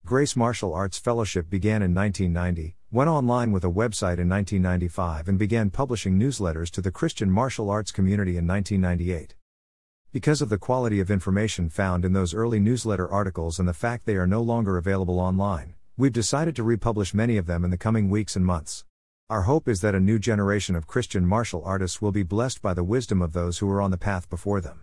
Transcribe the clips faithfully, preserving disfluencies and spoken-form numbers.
Grace Martial Arts Fellowship began in nineteen ninety, went online with a website in nineteen ninety-five and began publishing newsletters to the Christian martial arts community in nineteen ninety-eight. Because of the quality of information found in those early newsletter articles and the fact they are no longer available online, we've decided to republish many of them in the coming weeks and months. Our hope is that a new generation of Christian martial artists will be blessed by the wisdom of those who were on the path before them.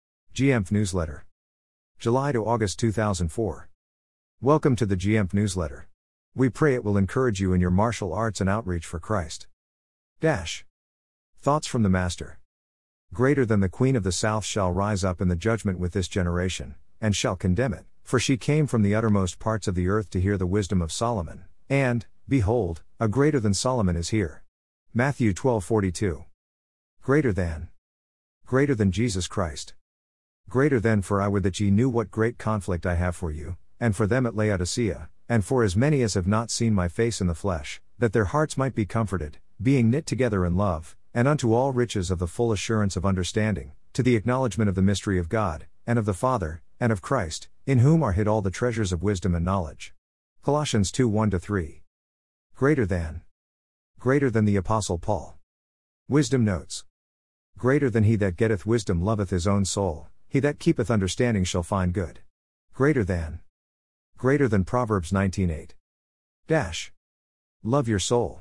G M F Newsletter. July to August two thousand four. Welcome to the G M F Newsletter. We pray it will encourage you in your martial arts and outreach for Christ. Dash. Thoughts from the Master. Greater than the Queen of the South shall rise up in the judgment with this generation, and shall condemn it, for she came from the uttermost parts of the earth to hear the wisdom of Solomon, and, behold, a greater than Solomon is here. Matthew twelve forty-two. Greater than. Greater than Jesus Christ. Greater than, for I would that ye knew what great conflict I have for you, and for them at Laodicea, and for as many as have not seen my face in the flesh, that their hearts might be comforted, being knit together in love, and unto all riches of the full assurance of understanding, to the acknowledgement of the mystery of God, and of the Father, and of Christ, in whom are hid all the treasures of wisdom and knowledge. Colossians two one to three. Greater than. Greater than the Apostle Paul. Wisdom Notes. Greater than he that getteth wisdom loveth his own soul, he that keepeth understanding shall find good. Greater than. Greater than Proverbs nineteen eight. Dash. Love your soul.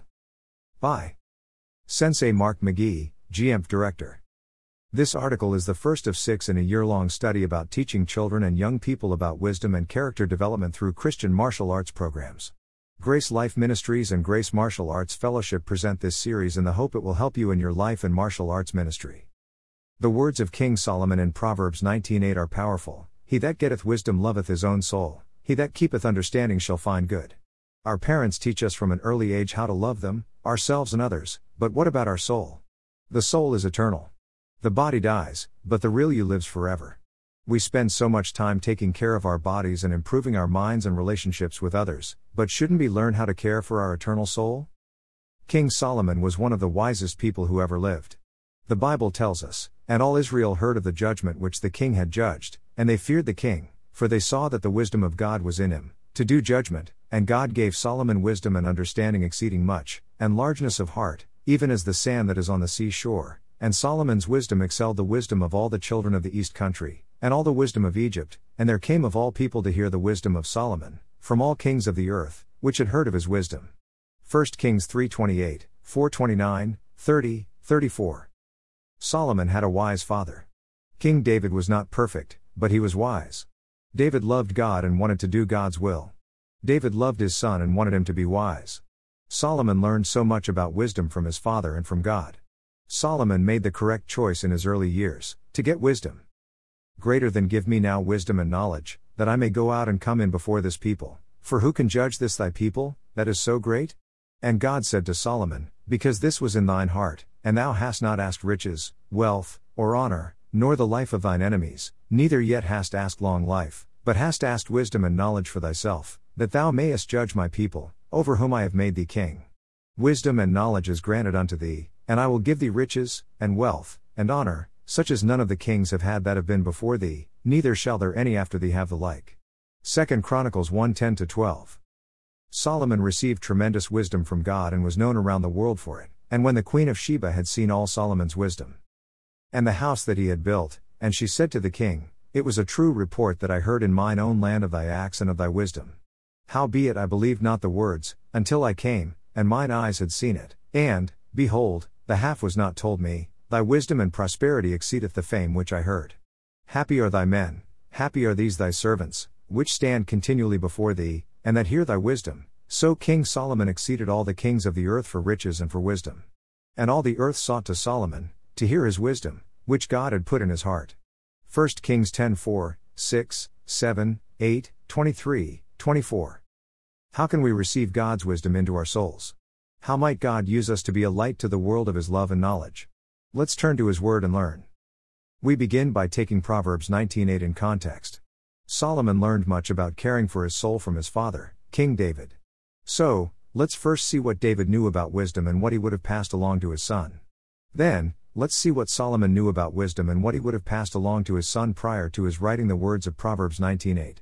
By Sensei Mark McGee, G M F Director. This article is the first of six in a year-long study about teaching children and young people about wisdom and character development through Christian martial arts programs. Grace Life Ministries and Grace Martial Arts Fellowship present this series in the hope it will help you in your life and martial arts ministry. The words of King Solomon in Proverbs nineteen eight are powerful. He that getteth wisdom loveth his own soul, he that keepeth understanding shall find good. Our parents teach us from an early age how to love them, ourselves and others, but what about our soul? The soul is eternal. The body dies, but the real you lives forever. We spend so much time taking care of our bodies and improving our minds and relationships with others, but shouldn't we learn how to care for our eternal soul? King Solomon was one of the wisest people who ever lived. The Bible tells us, and all Israel heard of the judgment which the king had judged, and they feared the king, for they saw that the wisdom of God was in him, to do judgment, and God gave Solomon wisdom and understanding exceeding much, and largeness of heart, even as the sand that is on the sea shore, and Solomon's wisdom excelled the wisdom of all the children of the east country, and all the wisdom of Egypt, and there came of all people to hear the wisdom of Solomon, from all kings of the earth, which had heard of his wisdom. First Kings three twenty-eight, four twenty-nine, thirty, thirty-four. Solomon had a wise father. King David was not perfect, but he was wise. David loved God and wanted to do God's will. David loved his son and wanted him to be wise. Solomon learned so much about wisdom from his father and from God. Solomon made the correct choice in his early years, to get wisdom. Greater than give me now wisdom and knowledge, that I may go out and come in before this people, for who can judge this thy people, that is so great? And God said to Solomon, because this was in thine heart, and thou hast not asked riches, wealth, or honor, nor the life of thine enemies, neither yet hast asked long life, but hast asked wisdom and knowledge for thyself, that thou mayest judge my people, over whom I have made thee king. Wisdom and knowledge is granted unto thee, and I will give thee riches, and wealth, and honor, such as none of the kings have had that have been before thee, neither shall there any after thee have the like. Second Chronicles one ten to twelve. Solomon received tremendous wisdom from God and was known around the world for it, and when the queen of Sheba had seen all Solomon's wisdom, and the house that he had built, and she said to the king, it was a true report that I heard in mine own land of thy acts and of thy wisdom. Howbeit I believed not the words, until I came, and mine eyes had seen it, and, behold, the half was not told me, thy wisdom and prosperity exceedeth the fame which I heard. Happy are thy men, happy are these thy servants, which stand continually before thee, and that hear thy wisdom. So King Solomon exceeded all the kings of the earth for riches and for wisdom. And all the earth sought to Solomon, to hear his wisdom, which God had put in his heart. First Kings ten four, six, seven, eight, twenty-three, twenty-four. How can we receive God's wisdom into our souls? How might God use us to be a light to the world of his love and knowledge? Let's turn to his word and learn. We begin by taking Proverbs nineteen eight in context. Solomon learned much about caring for his soul from his father, King David. So, let's first see what David knew about wisdom and what he would have passed along to his son. Then, let's see what Solomon knew about wisdom and what he would have passed along to his son prior to his writing the words of Proverbs nineteen eight.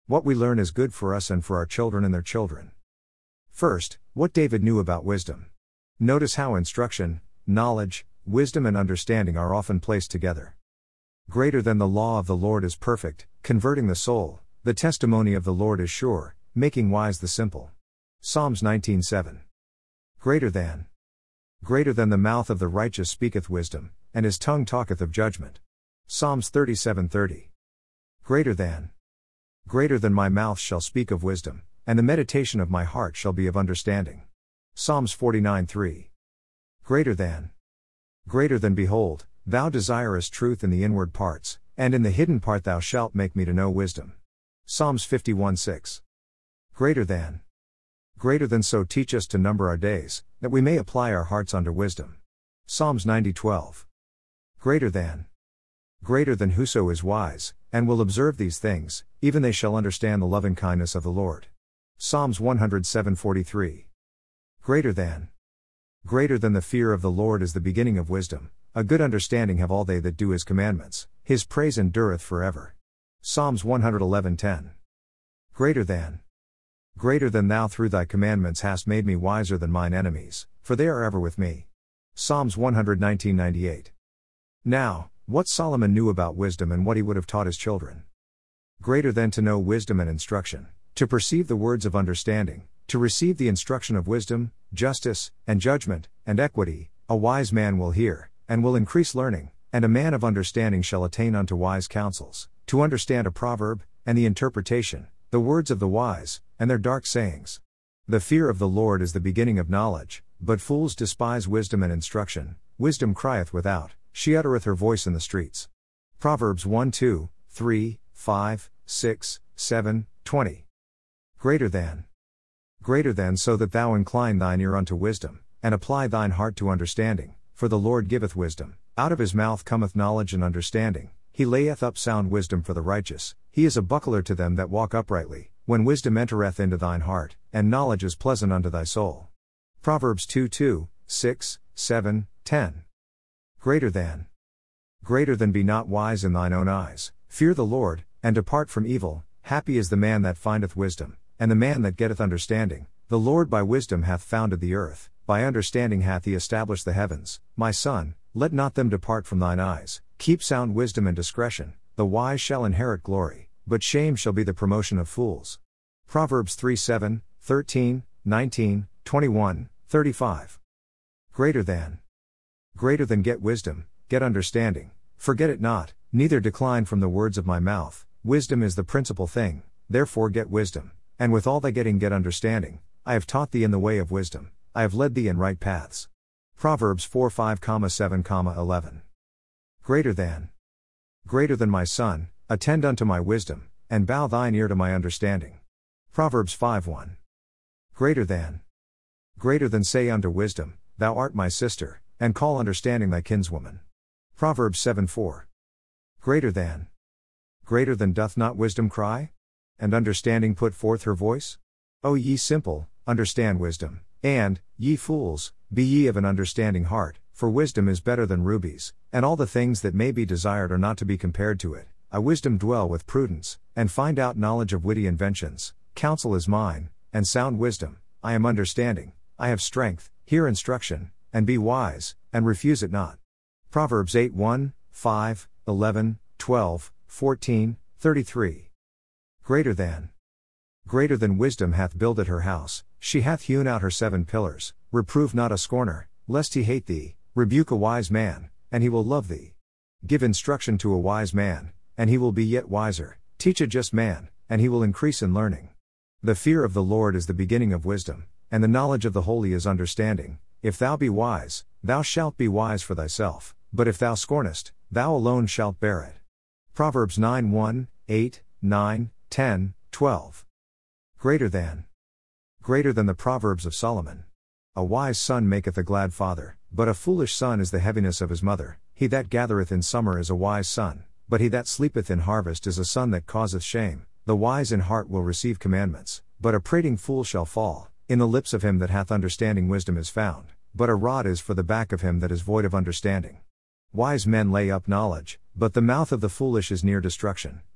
What we learn is good for us and for our children and their children. First, what David knew about wisdom. Notice how instruction, knowledge, wisdom and understanding are often placed together. Greater than the law of the Lord is perfect, converting the soul. The testimony of the Lord is sure, making wise the simple. Psalms nineteen seven. Greater than. Greater than the mouth of the righteous speaketh wisdom, and his tongue talketh of judgment. Psalms thirty-seven thirty. Greater than. Greater than my mouth shall speak of wisdom, and the meditation of my heart shall be of understanding. Psalms forty-nine three. Greater than. Greater than behold, thou desirest truth in the inward parts, and in the hidden part thou shalt make me to know wisdom. Psalms fifty-one six. Greater than. Greater than so teach us to number our days, that we may apply our hearts unto wisdom. Psalms ninety twelve. Greater than. Greater than whoso is wise, and will observe these things, even they shall understand the loving kindness of the Lord. Psalms one oh seven forty-three. Greater than. Greater than the fear of the Lord is the beginning of wisdom, a good understanding have all they that do his commandments, his praise endureth forever. Psalms one eleven ten. Greater than. Greater than thou through thy commandments hast made me wiser than mine enemies, for they are ever with me. Psalms one nineteen ninety-eight. Now, what Solomon knew about wisdom and what he would have taught his children. Greater than to know wisdom and instruction, to perceive the words of understanding, to receive the instruction of wisdom, justice, and judgment, and equity, a wise man will hear, and will increase learning, and a man of understanding shall attain unto wise counsels, to understand a proverb, and the interpretation, the words of the wise, and their dark sayings. The fear of the Lord is the beginning of knowledge, but fools despise wisdom and instruction. Wisdom crieth without, she uttereth her voice in the streets. Proverbs one two, three, five, six, seven, twenty. Greater than. Greater than so that thou incline thine ear unto wisdom, and apply thine heart to understanding, for the Lord giveth wisdom, out of his mouth cometh knowledge and understanding, he layeth up sound wisdom for the righteous, he is a buckler to them that walk uprightly, when wisdom entereth into thine heart, and knowledge is pleasant unto thy soul. Proverbs two two, six, seven, ten. Greater than. Greater than be not wise in thine own eyes, fear the Lord, and depart from evil, happy is the man that findeth wisdom, and the man that getteth understanding, the Lord by wisdom hath founded the earth, by understanding hath he established the heavens. My son, let not them depart from thine eyes, keep sound wisdom and discretion, the wise shall inherit glory, but shame shall be the promotion of fools. Proverbs three seven, thirteen, nineteen, twenty-one, thirty-five. Greater than. Greater than get wisdom, get understanding, forget it not, neither decline from the words of my mouth. Wisdom is the principal thing, therefore get wisdom, and with all thy getting get understanding. I have taught thee in the way of wisdom, I have led thee in right paths. Proverbs four five seven eleven. Greater than. Greater than my son, attend unto my wisdom, and bow thine ear to my understanding. Proverbs five one. Greater than. Greater than say unto wisdom, thou art my sister, and call understanding thy kinswoman. Proverbs seven four. Greater than. Greater than doth not wisdom cry? And understanding put forth her voice? O ye simple, understand wisdom, and, ye fools, be ye of an understanding heart, for wisdom is better than rubies, and all the things that may be desired are not to be compared to it. I wisdom dwell with prudence, and find out knowledge of witty inventions. Counsel is mine, and sound wisdom, I am understanding, I have strength, hear instruction, and be wise, and refuse it not. Proverbs eight one, five, eleven, twelve, fourteen, thirty-three. Greater than. Greater than wisdom hath builded her house, she hath hewn out her seven pillars. Reprove not a scorner, lest he hate thee, rebuke a wise man, and he will love thee. Give instruction to a wise man, and he will be yet wiser, teach a just man, and he will increase in learning. The fear of the Lord is the beginning of wisdom, and the knowledge of the holy is understanding. If thou be wise, thou shalt be wise for thyself, but if thou scornest, thou alone shalt bear it. Proverbs nine one, eight, nine, ten, twelve. Greater than. Greater than the Proverbs of Solomon. A wise son maketh a glad father, but a foolish son is the heaviness of his mother. He that gathereth in summer is a wise son, but he that sleepeth in harvest is a son that causeth shame. The wise in heart will receive commandments, but a prating fool shall fall. In the lips of him that hath understanding wisdom is found, but a rod is for the back of him that is void of understanding. Wise men lay up knowledge, but the mouth of the foolish is near destruction.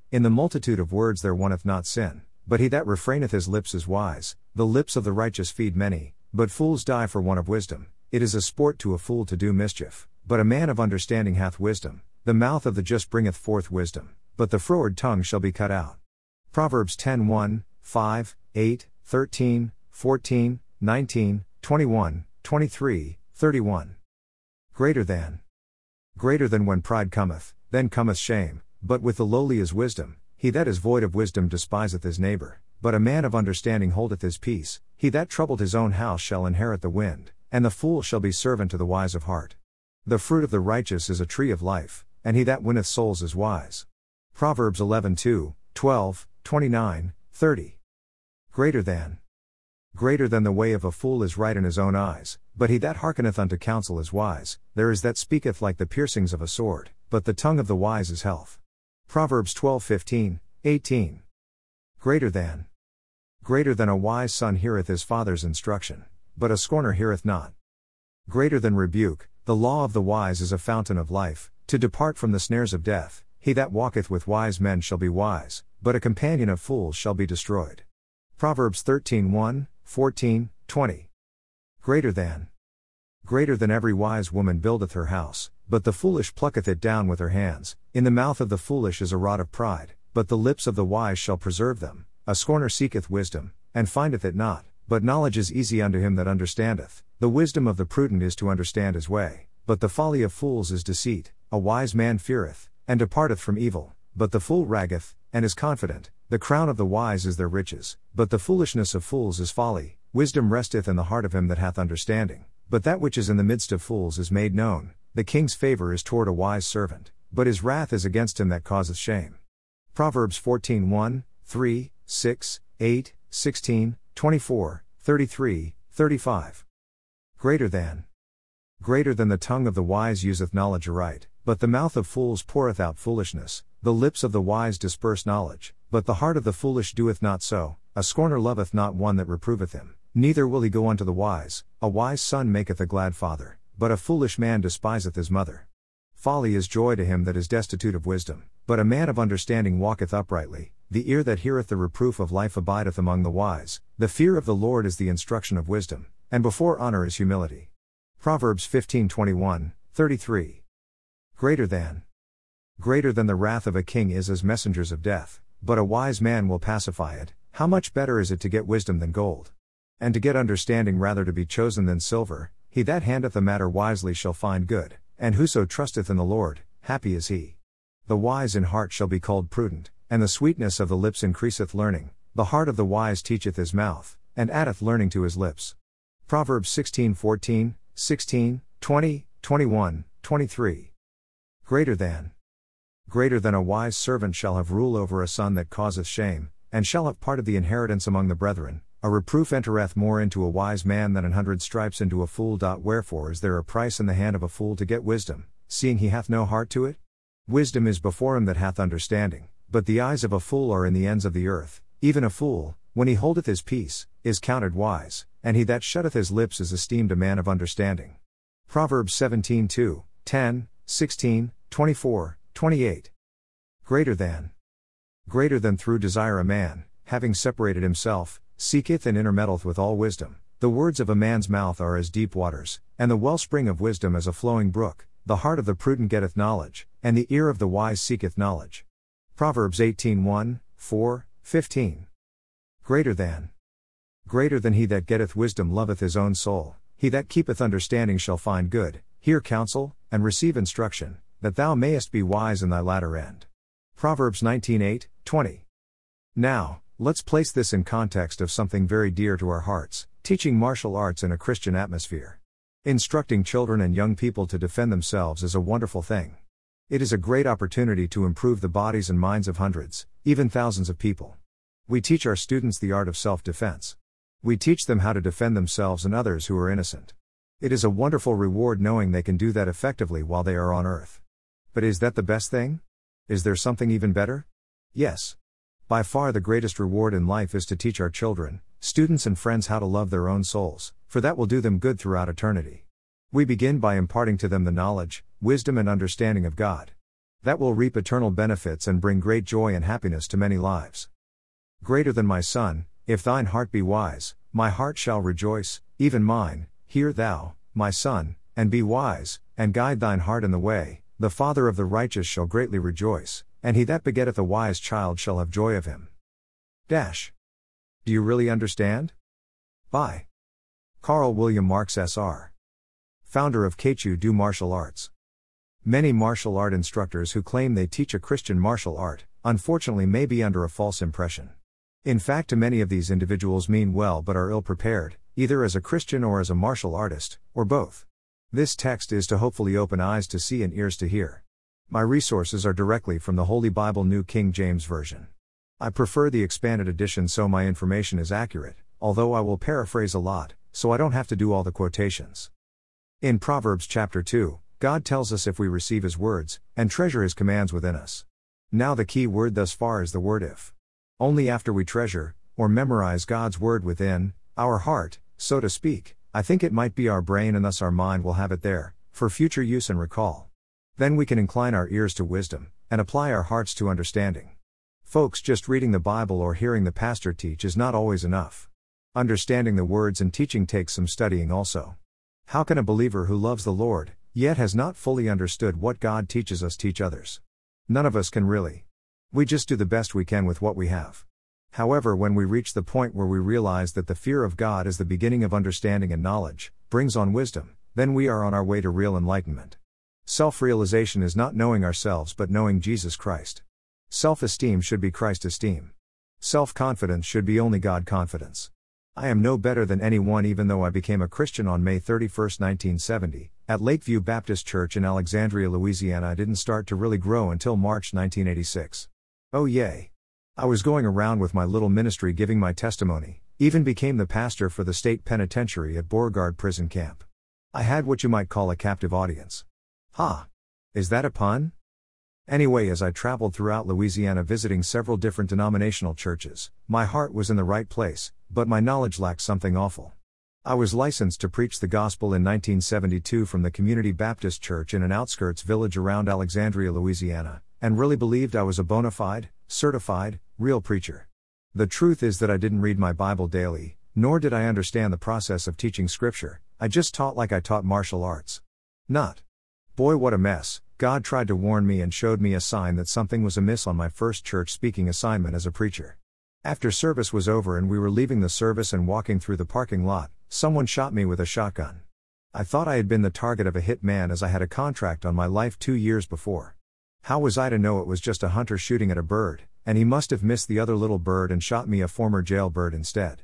In the multitude of words there wanteth not sin, but he that refraineth his lips is wise. The lips of the righteous feed many, but fools die for want of wisdom. It is a sport to a fool to do mischief, but a man of understanding hath wisdom. The mouth of the just bringeth forth wisdom, but the froward tongue shall be cut out. Proverbs ten one, five, eight, thirteen, fourteen, nineteen, twenty-one, twenty-three, thirty-one. Greater than. Greater than when pride cometh, then cometh shame, but with the lowly is wisdom. He that is void of wisdom despiseth his neighbor, but a man of understanding holdeth his peace. He that troubled his own house shall inherit the wind, and the fool shall be servant to the wise of heart. The fruit of the righteous is a tree of life, and he that winneth souls is wise. Proverbs eleven two, twelve, twenty-nine, thirty. Greater than. Greater than the way of a fool is right in his own eyes, but he that hearkeneth unto counsel is wise. There is that speaketh like the piercings of a sword, but the tongue of the wise is health. Proverbs twelve fifteen, eighteen. Greater than. Greater than a wise son heareth his father's instruction, but a scorner heareth not. Greater than rebuke, the law of the wise is a fountain of life, to depart from the snares of death. He that walketh with wise men shall be wise, but a companion of fools shall be destroyed. Proverbs thirteen one, fourteen, twenty. Greater than. Greater than every wise woman buildeth her house, but the foolish plucketh it down with her hands. In the mouth of the foolish is a rod of pride, but the lips of the wise shall preserve them. A scorner seeketh wisdom, and findeth it not, but knowledge is easy unto him that understandeth. The wisdom of the prudent is to understand his way, but the folly of fools is deceit. A wise man feareth, and departeth from evil, but the fool raggeth, and is confident. The crown of the wise is their riches, but the foolishness of fools is folly. Wisdom resteth in the heart of him that hath understanding, but that which is in the midst of fools is made known. The king's favor is toward a wise servant, but his wrath is against him that causeth shame. Proverbs fourteen one, three, six, eight, sixteen, twenty-four, thirty-three, thirty-five. Greater than. Greater than the tongue of the wise useth knowledge aright, but the mouth of fools poureth out foolishness. The lips of the wise disperse knowledge, but the heart of the foolish doeth not so. A scorner loveth not one that reproveth him, neither will he go unto the wise. A wise son maketh a glad father, but a foolish man despiseth his mother. Folly is joy to him that is destitute of wisdom, but a man of understanding walketh uprightly. The ear that heareth the reproof of life abideth among the wise. The fear of the Lord is the instruction of wisdom, and before honor is humility. Proverbs fifteen twenty-one, thirty-three. Greater than. Greater than the wrath of a king is as messengers of death, but a wise man will pacify it. How much better is it to get wisdom than gold? And to get understanding rather to be chosen than silver. He that handleth a matter wisely shall find good, and whoso trusteth in the Lord, happy is he. The wise in heart shall be called prudent, and the sweetness of the lips increaseth learning. The heart of the wise teacheth his mouth, and addeth learning to his lips. Proverbs sixteen fourteen, sixteen, twenty, twenty-one, twenty-three. Greater than. Greater than a wise servant shall have rule over a son that causeth shame, and shall have part of the inheritance among the brethren. A reproof entereth more into a wise man than an hundred stripes into a fool. Wherefore is there a price in the hand of a fool to get wisdom, seeing he hath no heart to it? Wisdom is before him that hath understanding, but the eyes of a fool are in the ends of the earth. Even a fool, when he holdeth his peace, is counted wise, and he that shutteth his lips is esteemed a man of understanding. Proverbs seventeen two, ten, sixteen, twenty-four, twenty-eight. Greater than. Greater than through desire a man, having separated himself, seeketh and intermeddleth with all wisdom. The words of a man's mouth are as deep waters, and the wellspring of wisdom as a flowing brook. The heart of the prudent getteth knowledge, and the ear of the wise seeketh knowledge. Proverbs eighteen one, four, fifteen. Greater than. Greater than he that getteth wisdom loveth his own soul. He that keepeth understanding shall find good. Hear counsel, and receive instruction, that thou mayest be wise in thy latter end. Proverbs nineteen eight, twenty. Now, let's place this in context of something very dear to our hearts: teaching martial arts in a Christian atmosphere. Instructing children and young people to defend themselves is a wonderful thing. It is a great opportunity to improve the bodies and minds of hundreds, even thousands of people. We teach our students the art of self-defense. We teach them how to defend themselves and others who are innocent. It is a wonderful reward knowing they can do that effectively while they are on earth. But is that the best thing? Is there something even better? Yes. By far the greatest reward in life is to teach our children, students and friends how to love their own souls, for that will do them good throughout eternity. We begin by imparting to them the knowledge, wisdom and understanding of God. That will reap eternal benefits and bring great joy and happiness to many lives. Greater than my son, if thine heart be wise, my heart shall rejoice, even mine. Hear thou, my son, and be wise, and guide thine heart in the way. The father of the righteous shall greatly rejoice, and he that begetteth a wise child shall have joy of him. Dash. Do you really understand? By Carl William Marks S R Founder of Keichu Do Martial Arts. Many martial art instructors who claim they teach a Christian martial art, unfortunately may be under a false impression. In fact, many of these individuals mean well but are ill-prepared, either as a Christian or as a martial artist, or both. This text is to hopefully open eyes to see and ears to hear. My resources are directly from the Holy Bible New King James Version. I prefer the expanded edition so my information is accurate, although I will paraphrase a lot, so I don't have to do all the quotations. In Proverbs chapter two, God tells us if we receive His words, and treasure His commands within us. Now the key word thus far is the word if. Only after we treasure, or memorize God's word within, our heart, so to speak, I think it might be our brain and thus our mind will have it there, for future use and recall. Then we can incline our ears to wisdom, and apply our hearts to understanding. Folks, just reading the Bible or hearing the pastor teach is not always enough. Understanding the words and teaching takes some studying also. How can a believer who loves the Lord, yet has not fully understood what God teaches us teach others? None of us can really. We just do the best we can with what we have. However, when we reach the point where we realize that the fear of God is the beginning of understanding and knowledge, brings on wisdom, then we are on our way to real enlightenment. Self-realization is not knowing ourselves but knowing Jesus Christ. Self-esteem should be Christ esteem. Self-confidence should be only God confidence. I am no better than anyone even though I became a Christian on May thirty-first, nineteen seventy, at Lakeview Baptist Church in Alexandria, Louisiana. I didn't start to really grow until March nineteen eighty-six. Oh yay! I was going around with my little ministry giving my testimony, even became the pastor for the state penitentiary at Beauregard Prison Camp. I had what you might call a captive audience. Ha! Is that a pun? Anyway, as I traveled throughout Louisiana visiting several different denominational churches, my heart was in the right place, but my knowledge lacked something awful. I was licensed to preach the gospel in nineteen seventy-two from the Community Baptist Church in an outskirts village around Alexandria, Louisiana, and really believed I was a bona fide, certified, real preacher. The truth is that I didn't read my Bible daily, nor did I understand the process of teaching Scripture. I just taught like I taught martial arts. Not. Boy, what a mess. God tried to warn me and showed me a sign that something was amiss on my first church speaking assignment as a preacher. After service was over and we were leaving the service and walking through the parking lot, someone shot me with a shotgun. I thought I had been the target of a hit man as I had a contract on my life two years before. How was I to know it was just a hunter shooting at a bird, and he must have missed the other little bird and shot me, a former jailbird, instead?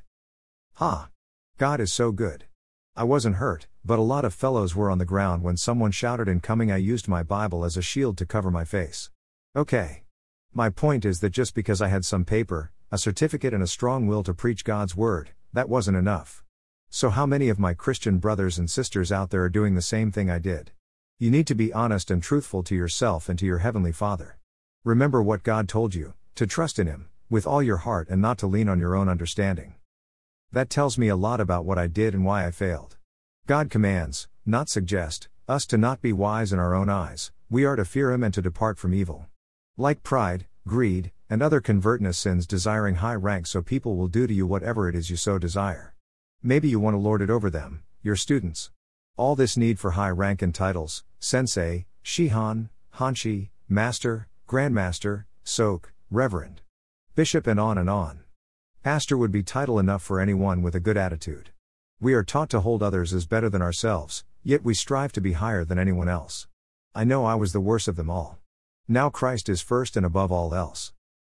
Ha! God is so good. I wasn't hurt, but a lot of fellows were on the ground when someone shouted incoming. I used my Bible as a shield to cover my face. Okay. My point is that just because I had some paper, a certificate and a strong will to preach God's word, that wasn't enough. So how many of my Christian brothers and sisters out there are doing the same thing I did? You need to be honest and truthful to yourself and to your Heavenly Father. Remember what God told you, to trust in Him, with all your heart and not to lean on your own understanding. That tells me a lot about what I did and why I failed. God commands, not suggest, us to not be wise in our own eyes. We are to fear Him and to depart from evil. Like pride, greed, and other convertness sins, desiring high rank so people will do to you whatever it is you so desire. Maybe you want to lord it over them, your students. All this need for high rank and titles, sensei, shihan, hanshi, master, grandmaster, sok, reverend, bishop, and on and on. Pastor would be title enough for anyone with a good attitude. We are taught to hold others as better than ourselves, yet we strive to be higher than anyone else. I know I was the worst of them all. Now Christ is first and above all else.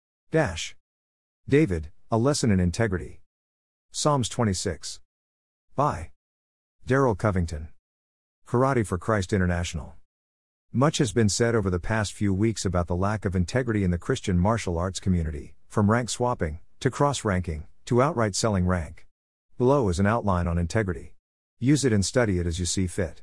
Dash. David, A Lesson in Integrity. Psalms twenty-six. By Darrell Covington. Karate for Christ International. Much has been said over the past few weeks about the lack of integrity in the Christian martial arts community, from rank swapping, to cross-ranking, to outright selling rank. Below is an outline on integrity. Use it and study it as you see fit.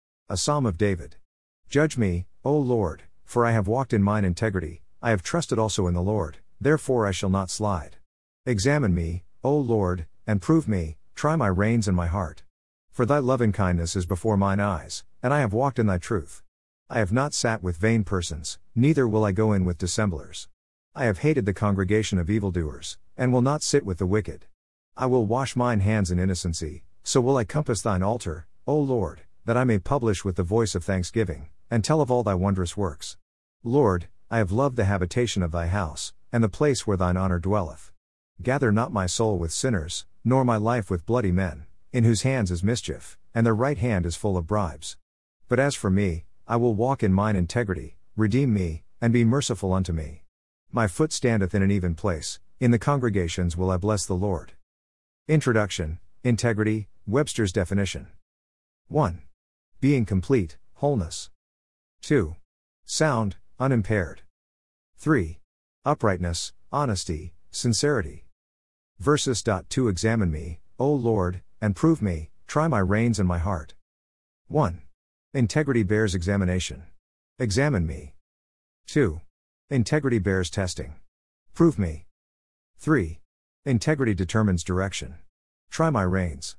A Psalm of David. Judge me, O Lord, for I have walked in mine integrity, I have trusted also in the Lord, therefore I shall not slide. Examine me, O Lord, and prove me, try my reins and my heart. For thy lovingkindness is before mine eyes, and I have walked in thy truth. I have not sat with vain persons, neither will I go in with dissemblers. I have hated the congregation of evildoers, and will not sit with the wicked. I will wash mine hands in innocency, so will I compass thine altar, O Lord, that I may publish with the voice of thanksgiving, and tell of all thy wondrous works. Lord, I have loved the habitation of thy house, and the place where thine honor dwelleth. Gather not my soul with sinners, nor my life with bloody men, in whose hands is mischief, and their right hand is full of bribes. But as for me, I will walk in mine integrity, redeem me, and be merciful unto me. My foot standeth in an even place, in the congregations will I bless the Lord. Introduction, Integrity, Webster's definition. one. Being complete, wholeness. two. Sound, unimpaired. three. Uprightness, honesty, sincerity. Verses. two. Examine me, O Lord, and prove me, try my reins and my heart. one. Integrity bears examination. Examine me. two. Integrity bears testing. Prove me. three. Integrity determines direction. Try my reins.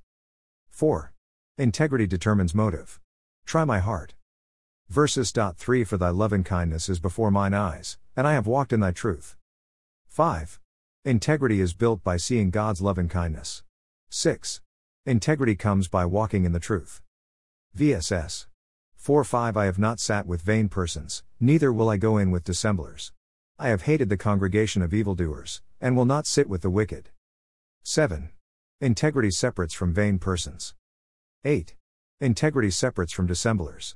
four. Integrity determines motive. Try my heart. Verses. three. For thy lovingkindness is before mine eyes, and I have walked in thy truth. five. Integrity is built by seeing God's lovingkindness. six. Integrity comes by walking in the truth. V S S. four five. I have not sat with vain persons, neither will I go in with dissemblers. I have hated the congregation of evildoers, and will not sit with the wicked. seven. Integrity separates from vain persons. eight. Integrity separates from dissemblers.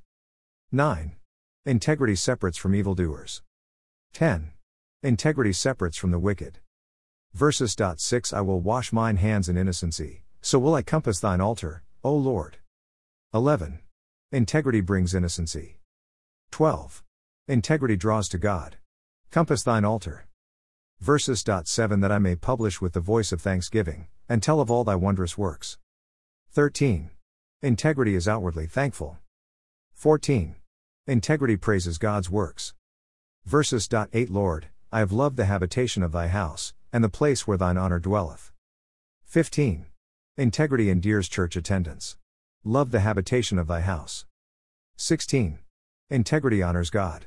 nine. Integrity separates from evildoers. ten. Integrity separates from the wicked. Verses. six. I will wash mine hands in innocency, so will I compass thine altar, O Lord. eleven. Integrity brings innocency. twelve. Integrity draws to God. Compass thine altar. Verses. seven. That I may publish with the voice of thanksgiving, and tell of all thy wondrous works. thirteen. Integrity is outwardly thankful. fourteen. Integrity praises God's works. Verses. eight. Lord, I have loved the habitation of thy house, and the place where thine honor dwelleth. fifteen. Integrity endears church attendance. Love the habitation of thy house. sixteen. Integrity honors God.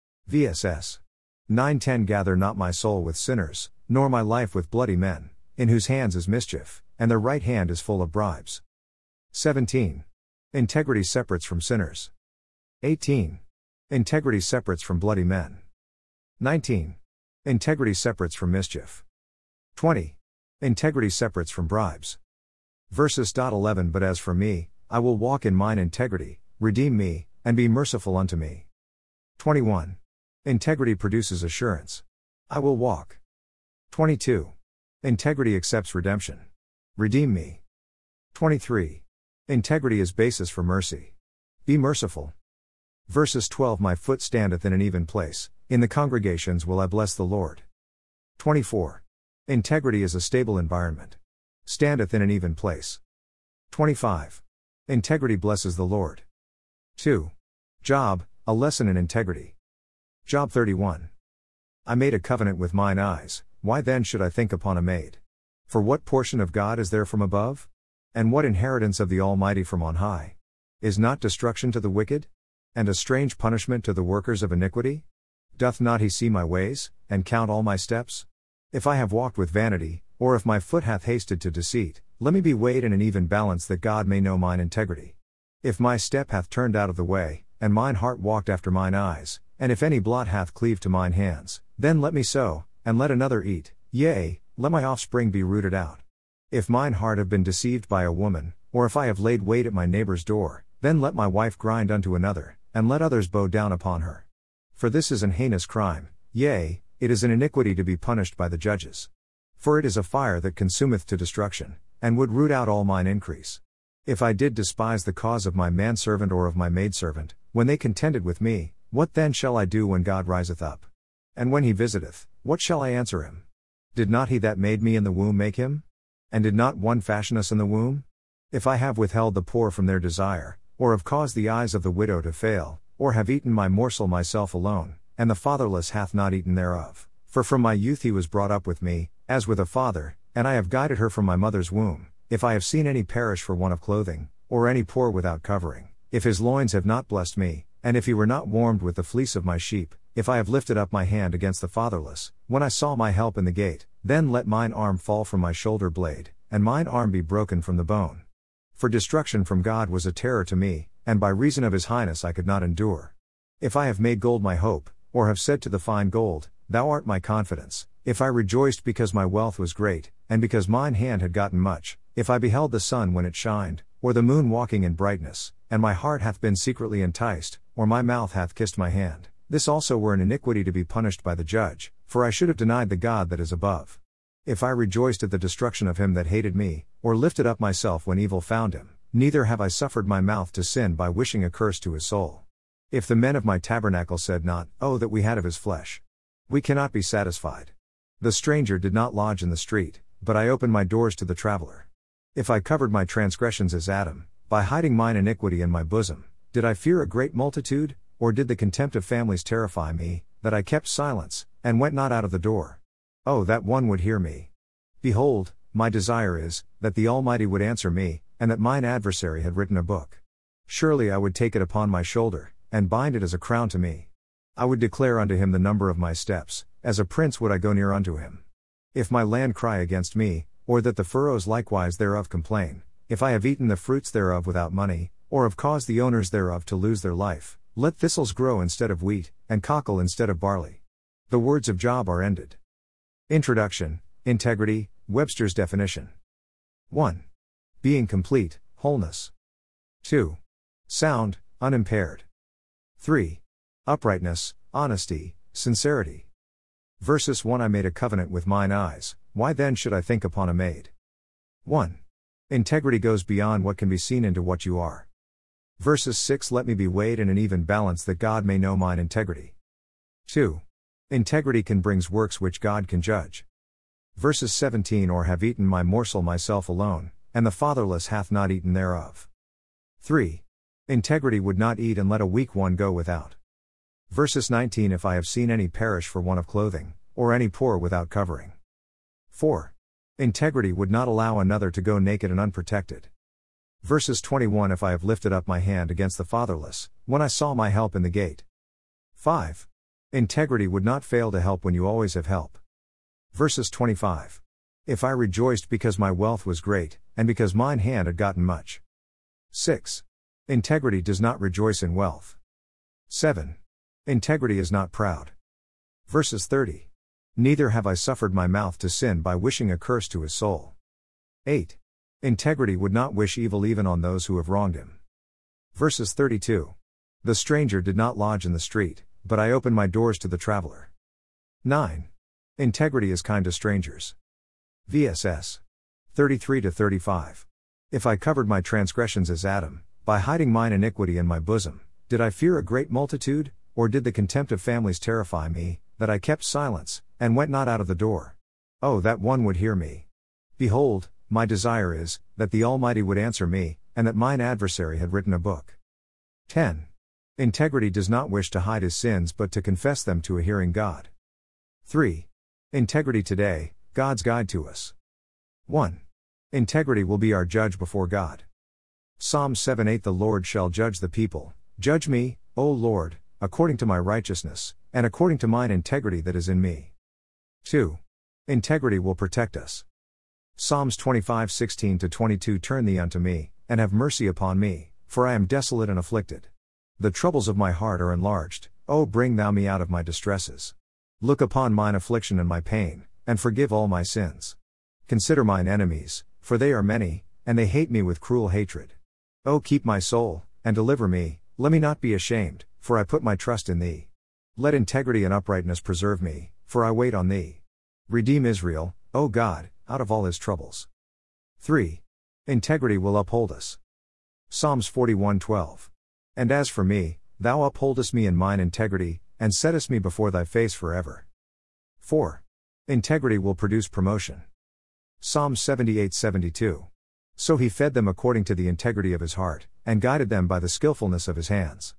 V S S. nine ten. Gather not my soul with sinners, nor my life with bloody men, in whose hands is mischief, and their right hand is full of bribes. seventeen. Integrity separates from sinners. eighteen. Integrity separates from bloody men. nineteen. Integrity separates from mischief. twenty. Integrity separates from bribes. Verses. eleven. But as for me, I will walk in mine integrity, redeem me, and be merciful unto me. twenty-one. Integrity produces assurance. I will walk. twenty-two. Integrity accepts redemption. Redeem me. twenty-three. Integrity is basis for mercy. Be merciful. Verses. twelve. My foot standeth in an even place, in the congregations will I bless the Lord. twenty-four. Integrity is a stable environment. Standeth in an even place. twenty-five. Integrity blesses the Lord. two. Job, a lesson in integrity. Job thirty-one. I made a covenant with mine eyes, why then should I think upon a maid? For what portion of God is there from above? And what inheritance of the Almighty from on high? Is not destruction to the wicked? And a strange punishment to the workers of iniquity? Doth not he see my ways, and count all my steps? If I have walked with vanity, or if my foot hath hasted to deceit, let me be weighed in an even balance that God may know mine integrity. If my step hath turned out of the way, and mine heart walked after mine eyes, and if any blot hath cleaved to mine hands, then let me sow, and let another eat, yea, let my offspring be rooted out. If mine heart have been deceived by a woman, or if I have laid wait at my neighbor's door, then let my wife grind unto another, and let others bow down upon her. For this is an heinous crime, yea, it is an iniquity to be punished by the judges. For it is a fire that consumeth to destruction, and would root out all mine increase. If I did despise the cause of my manservant or of my maidservant, when they contended with me, what then shall I do when God riseth up? And when he visiteth, what shall I answer him? Did not he that made me in the womb make him? And did not one fashion us in the womb? If I have withheld the poor from their desire, or have caused the eyes of the widow to fail, or have eaten my morsel myself alone, and the fatherless hath not eaten thereof, for from my youth he was brought up with me, as with a father, and I have guided her from my mother's womb, if I have seen any perish for want of clothing, or any poor without covering, if his loins have not blessed me, And if he were not warmed with the fleece of my sheep, if I have lifted up my hand against the fatherless, when I saw my help in the gate, then let mine arm fall from my shoulder blade, and mine arm be broken from the bone. For destruction from God was a terror to me, and by reason of his highness I could not endure. If I have made gold my hope, or have said to the fine gold, Thou art my confidence, if I rejoiced because my wealth was great, and because mine hand had gotten much, if I beheld the sun when it shined, or the moon walking in brightness, and my heart hath been secretly enticed, or my mouth hath kissed my hand, this also were an iniquity to be punished by the judge, for I should have denied the God that is above. If I rejoiced at the destruction of him that hated me, or lifted up myself when evil found him, neither have I suffered my mouth to sin by wishing a curse to his soul. If the men of my tabernacle said not, Oh that we had of his flesh! We cannot be satisfied. The stranger did not lodge in the street, but I opened my doors to the traveler. If I covered my transgressions as Adam, by hiding mine iniquity in my bosom, did I fear a great multitude, or did the contempt of families terrify me, that I kept silence, and went not out of the door? Oh that one would hear me! Behold, my desire is, that the Almighty would answer me, and that mine adversary had written a book. Surely I would take it upon my shoulder, and bind it as a crown to me. I would declare unto him the number of my steps, as a prince would I go near unto him. If my land cry against me, or that the furrows likewise thereof complain, if I have eaten the fruits thereof without money, or have caused the owners thereof to lose their life, let thistles grow instead of wheat, and cockle instead of barley. The words of Job are ended. Introduction, Integrity, Webster's definition. one. Being complete, wholeness. two. Sound, unimpaired. three. Uprightness, honesty, sincerity. Verses one I made a covenant with mine eyes, why then should I think upon a maid? one. Integrity goes beyond what can be seen into what you are. Verses six Let me be weighed in an even balance that God may know mine integrity. two. Integrity can brings works which God can judge. Verses seventeen Or have eaten my morsel myself alone, and the fatherless hath not eaten thereof. three. Integrity would not eat and let a weak one go without. Verses nineteen If I have seen any perish for want of clothing, or any poor without covering. four. Integrity would not allow another to go naked and unprotected. Verses twenty-one If I have lifted up my hand against the fatherless, when I saw my help in the gate. five. Integrity would not fail to help when you always have help. Verses twenty-five. If I rejoiced because my wealth was great, and because mine hand had gotten much. six. Integrity does not rejoice in wealth. seven. Integrity is not proud. Verses thirty. Neither have I suffered my mouth to sin by wishing a curse to his soul. eight. Integrity would not wish evil even on those who have wronged him. Verses thirty-two. The stranger did not lodge in the street, but I opened my doors to the traveler. nine. Integrity is kind to strangers. V S S. thirty-three to thirty-five. If I covered my transgressions as Adam, by hiding mine iniquity in my bosom, did I fear a great multitude, or did the contempt of families terrify me, that I kept silence, and went not out of the door? Oh that one would hear me! Behold, my desire is, that the Almighty would answer me, and that mine adversary had written a book. ten. Integrity does not wish to hide his sins but to confess them to a hearing God. three. Integrity today, God's guide to us. one. Integrity will be our judge before God. Psalm seven eight The Lord shall judge the people. Judge me, O Lord, according to my righteousness, and according to mine integrity that is in me. two. Integrity will protect us. Psalms twenty-five sixteen to twenty-two Turn thee unto me, and have mercy upon me, for I am desolate and afflicted. The troubles of my heart are enlarged, O bring thou me out of my distresses. Look upon mine affliction and my pain, and forgive all my sins. Consider mine enemies, for they are many, and they hate me with cruel hatred. O keep my soul, and deliver me, let me not be ashamed, for I put my trust in thee. Let integrity and uprightness preserve me, for I wait on thee. Redeem Israel, O God, out of all his troubles. three. Integrity will uphold us. Psalms forty-one twelve. And as for me, thou upholdest me in mine integrity, and settest me before thy face forever. four. Integrity will produce promotion. Psalm seventy-eight seventy-two. So he fed them according to the integrity of his heart, and guided them by the skillfulness of his hands.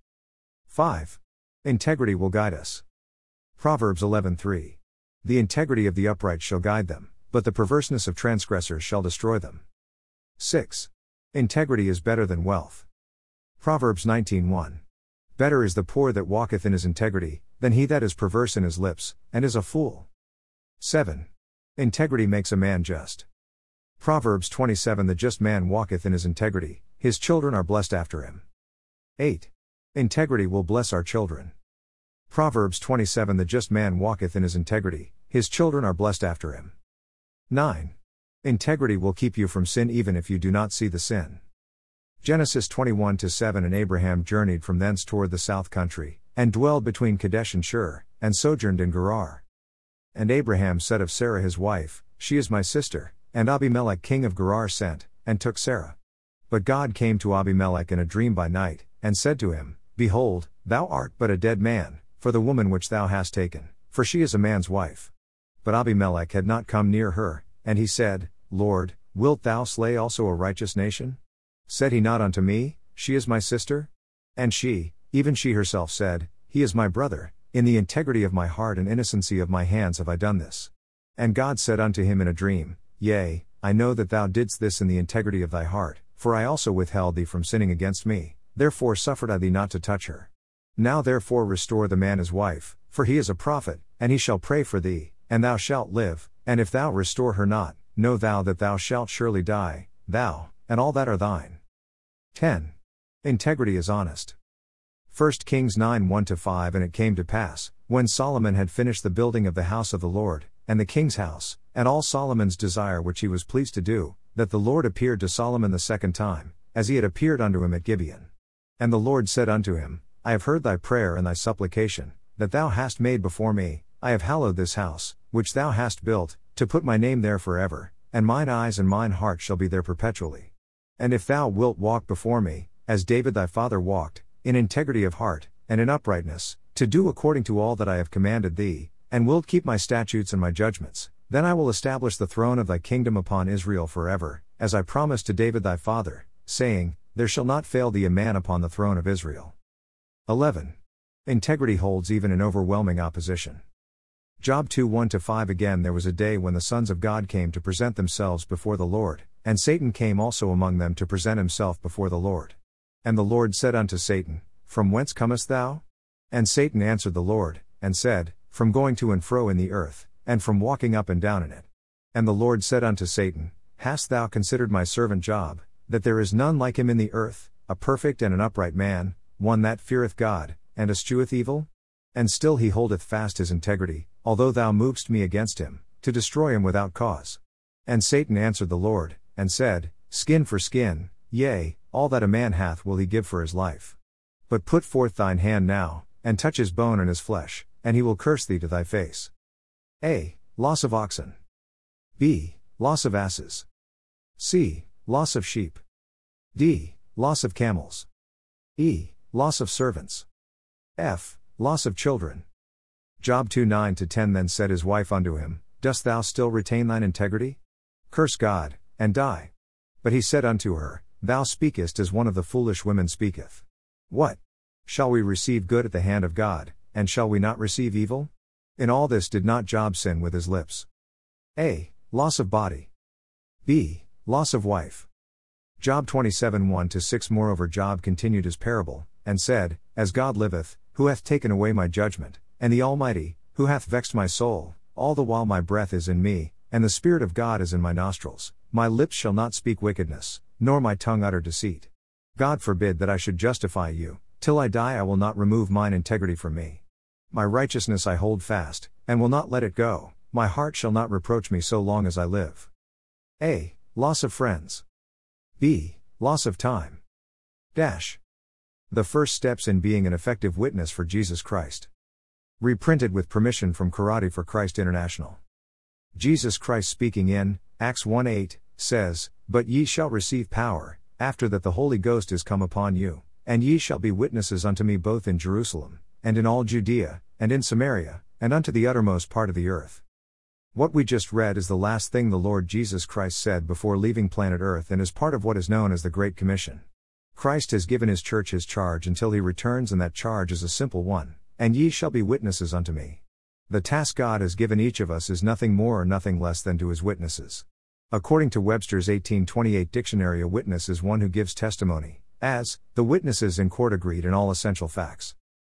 five. Integrity will guide us. Proverbs eleven three. The integrity of the upright shall guide them, but the perverseness of transgressors shall destroy them. six. Integrity is better than wealth. Proverbs nineteen one. Better is the poor that walketh in his integrity, than he that is perverse in his lips, and is a fool. seven. Integrity makes a man just. Proverbs twenty-seven The just man walketh in his integrity, his children are blessed after him. eight. Integrity will bless our children. Proverbs twenty-seven The just man walketh in his integrity, his children are blessed after him. nine. Integrity will keep you from sin even if you do not see the sin. Genesis twenty-one to seven And Abraham journeyed from thence toward the south country, and dwelled between Kadesh and Shur, and sojourned in Gerar. And Abraham said of Sarah his wife, She is my sister, and Abimelech king of Gerar sent, and took Sarah. But God came to Abimelech in a dream by night, and said to him, Behold, thou art but a dead man, for the woman which thou hast taken, for she is a man's wife. But Abimelech had not come near her, and he said, Lord, wilt thou slay also a righteous nation? Said he not unto me, She is my sister? And she, even she herself said, He is my brother, in the integrity of my heart and innocency of my hands have I done this. And God said unto him in a dream, Yea, I know that thou didst this in the integrity of thy heart, for I also withheld thee from sinning against me, therefore suffered I thee not to touch her. Now therefore restore the man his wife, for he is a prophet, and he shall pray for thee, and thou shalt live, and if thou restore her not, know thou that thou shalt surely die, thou, and all that are thine. ten. Integrity is honest. First Kings nine one to five And it came to pass, when Solomon had finished the building of the house of the Lord, and the king's house, and all Solomon's desire which he was pleased to do, that the Lord appeared to Solomon the second time, as he had appeared unto him at Gibeon. And the Lord said unto him, I have heard thy prayer and thy supplication, that thou hast made before me. I have hallowed this house, which thou hast built, to put my name there forever, and mine eyes and mine heart shall be there perpetually. And if thou wilt walk before me, as David thy father walked, in integrity of heart, and in uprightness, to do according to all that I have commanded thee, and wilt keep my statutes and my judgments, then I will establish the throne of thy kingdom upon Israel forever, as I promised to David thy father, saying, There shall not fail thee a man upon the throne of Israel. eleven. Integrity holds even in overwhelming opposition. Job two one to five Again there was a day when the sons of God came to present themselves before the Lord, and Satan came also among them to present himself before the Lord. And the Lord said unto Satan, From whence comest thou? And Satan answered the Lord, and said, From going to and fro in the earth, and from walking up and down in it. And the Lord said unto Satan, Hast thou considered my servant Job, that there is none like him in the earth, a perfect and an upright man, one that feareth God, and escheweth evil? And still he holdeth fast his integrity, although thou movest me against him, to destroy him without cause. And Satan answered the Lord, and said, Skin for skin, yea, all that a man hath will he give for his life. But put forth thine hand now, and touch his bone and his flesh, and he will curse thee to thy face. A. Loss of oxen. B. Loss of asses. C. Loss of sheep. D. Loss of camels. E. Loss of servants. F. Loss of children. Job two nine to ten Then said his wife unto him, Dost thou still retain thine integrity? Curse God, and die. But he said unto her, Thou speakest as one of the foolish women speaketh. What? Shall we receive good at the hand of God, and shall we not receive evil? In all this did not Job sin with his lips. A. Loss of body. B. Loss of wife. Job twenty-seven one to six Moreover Job continued his parable, and said, As God liveth, who hath taken away my judgment, and the Almighty, who hath vexed my soul, all the while my breath is in me, and the Spirit of God is in my nostrils, my lips shall not speak wickedness, nor my tongue utter deceit. God forbid that I should justify you, till I die I will not remove mine integrity from me. My righteousness I hold fast, and will not let it go, my heart shall not reproach me so long as I live. A. Loss of friends. B. Loss of time. Dash. The first steps in being an effective witness for Jesus Christ. Reprinted with permission from Karate for Christ International. Jesus Christ speaking in Acts one eight says, But ye shall receive power, after that the Holy Ghost is come upon you, and ye shall be witnesses unto me both in Jerusalem, and in all Judea, and in Samaria, and unto the uttermost part of the earth. What we just read is the last thing the Lord Jesus Christ said before leaving planet Earth and is part of what is known as the Great Commission. Christ has given his church his charge until he returns, and that charge is a simple one, and ye shall be witnesses unto me. The task God has given each of us is nothing more or nothing less than to his witnesses. According to Webster's eighteen twenty-eight dictionary, a witness is one who gives testimony, as, the witnesses in court agreed in all essential facts.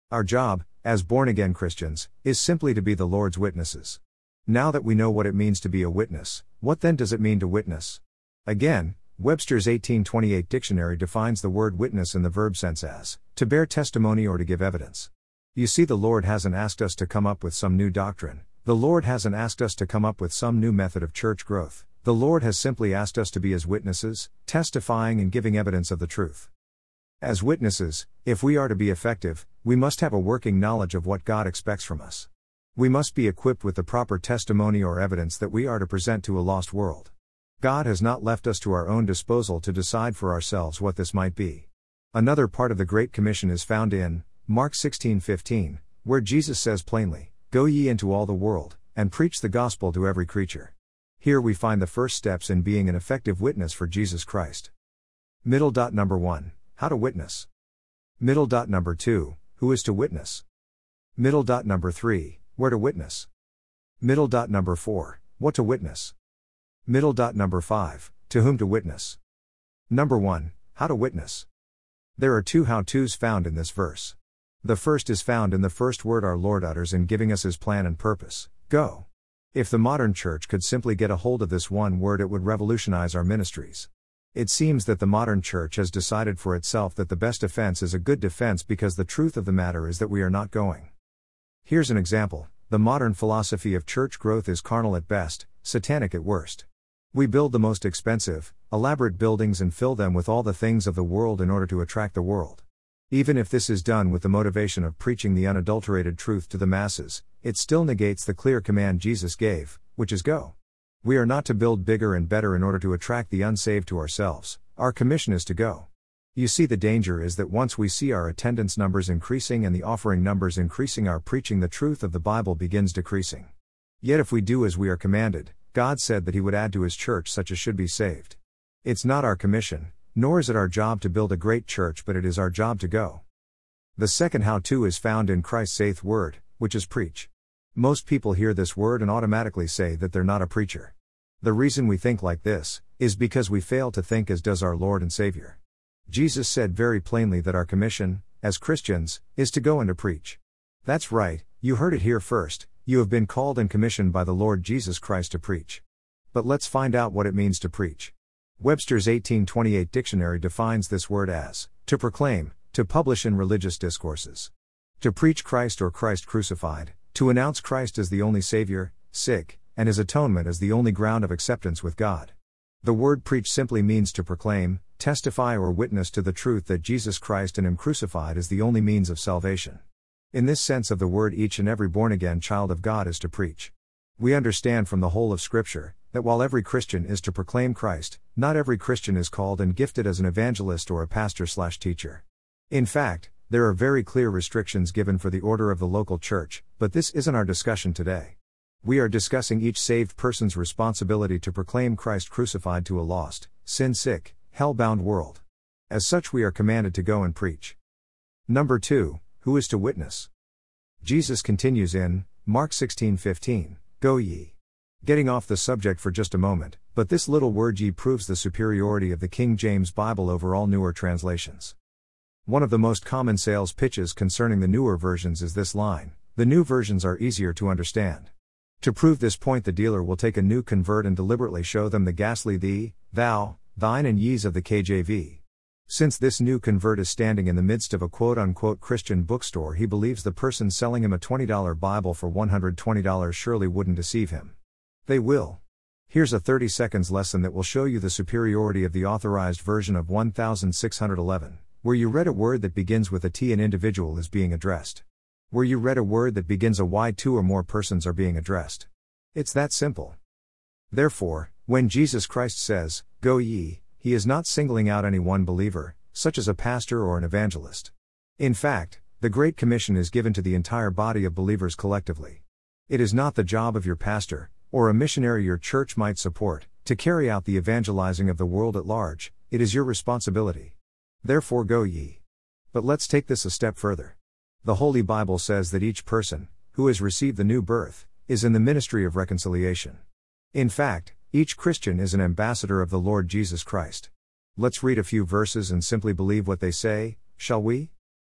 Our job, as born-again Christians, is simply to be the Lord's witnesses. Now that we know what it means to be a witness, what then does it mean to witness? Again, Webster's eighteen twenty-eight dictionary defines the word witness in the verb sense as to bear testimony or to give evidence. You see, the Lord hasn't asked us to come up with some new doctrine. The Lord hasn't asked us to come up with some new method of church growth. The Lord has simply asked us to be His witnesses, testifying and giving evidence of the truth. As witnesses, if we are to be effective, we must have a working knowledge of what God expects from us. We must be equipped with the proper testimony or evidence that we are to present to a lost world. God has not left us to our own disposal to decide for ourselves what this might be. Another part of the Great Commission is found in Mark sixteen fifteen, where Jesus says plainly, "Go ye into all the world, and preach the gospel to every creature." Here we find the first steps in being an effective witness for Jesus Christ. Middle dot number one, how to witness. Middle dot number two, who is to witness. Middle dot number three, where to witness. Middle dot number four, what to witness. Middle dot number five, to whom to witness. Number one, how to witness. There are two how-tos found in this verse. The first is found in the first word our Lord utters in giving us His plan and purpose, go. If the modern church could simply get a hold of this one word, it would revolutionize our ministries. It seems that the modern church has decided for itself that the best offense is a good defense because the truth of the matter is that we are not going. Here's an example. The modern philosophy of church growth is carnal at best, satanic at worst. We build the most expensive, elaborate buildings and fill them with all the things of the world in order to attract the world. Even if this is done with the motivation of preaching the unadulterated truth to the masses, it still negates the clear command Jesus gave, which is go. We are not to build bigger and better in order to attract the unsaved to ourselves. Our commission is to go. You see, the danger is that once we see our attendance numbers increasing and the offering numbers increasing, our preaching the truth of the Bible begins decreasing. Yet if we do as we are commanded, God said that He would add to His church such as should be saved. It's not our commission, nor is it our job to build a great church, but it is our job to go. The second how-to is found in Christ's eighth word, which is preach. Most people hear this word and automatically say that they're not a preacher. The reason we think like this is because we fail to think as does our Lord and Savior. Jesus said very plainly that our commission, as Christians, is to go and to preach. That's right, you heard it here first. You have been called and commissioned by the Lord Jesus Christ to preach. But let's find out what it means to preach. Webster's eighteen twenty-eight dictionary defines this word as to proclaim, to publish in religious discourses. To preach Christ or Christ crucified, to announce Christ as the only Savior, sick, and His atonement as the only ground of acceptance with God. The word preach simply means to proclaim, testify or witness to the truth that Jesus Christ and Him crucified is the only means of salvation. In this sense of the word, each and every born-again child of God is to preach. We understand from the whole of Scripture, that while every Christian is to proclaim Christ, not every Christian is called and gifted as an evangelist or a pastor/teacher. In fact, there are very clear restrictions given for the order of the local church, but this isn't our discussion today. We are discussing each saved person's responsibility to proclaim Christ crucified to a lost, sin-sick, hell-bound world. As such, we are commanded to go and preach. Number two. Who is to witness? Jesus continues in Mark sixteen fifteen, go ye. Getting off the subject for just a moment, but this little word ye proves the superiority of the King James Bible over all newer translations. One of the most common sales pitches concerning the newer versions is this line: the new versions are easier to understand. To prove this point, the dealer will take a new convert and deliberately show them the ghastly thee, thou, thine and ye's of the K J V. Since this new convert is standing in the midst of a quote-unquote Christian bookstore, he believes the person selling him a twenty dollar Bible for one hundred twenty dollars surely wouldn't deceive him. They will. Here's a thirty seconds lesson that will show you the superiority of the authorized version of one thousand six hundred eleven, where you read a word that begins with a T, an individual is being addressed. Where you read a word that begins a Y, two or more persons are being addressed. It's that simple. Therefore, when Jesus Christ says, go ye, He is not singling out any one believer, such as a pastor or an evangelist. In fact, the Great Commission is given to the entire body of believers collectively. It is not the job of your pastor, or a missionary your church might support, to carry out the evangelizing of the world at large. It is your responsibility. Therefore go ye. But let's take this a step further. The Holy Bible says that each person, who has received the new birth, is in the ministry of reconciliation. In fact, each Christian is an ambassador of the Lord Jesus Christ. Let's read a few verses and simply believe what they say, shall we?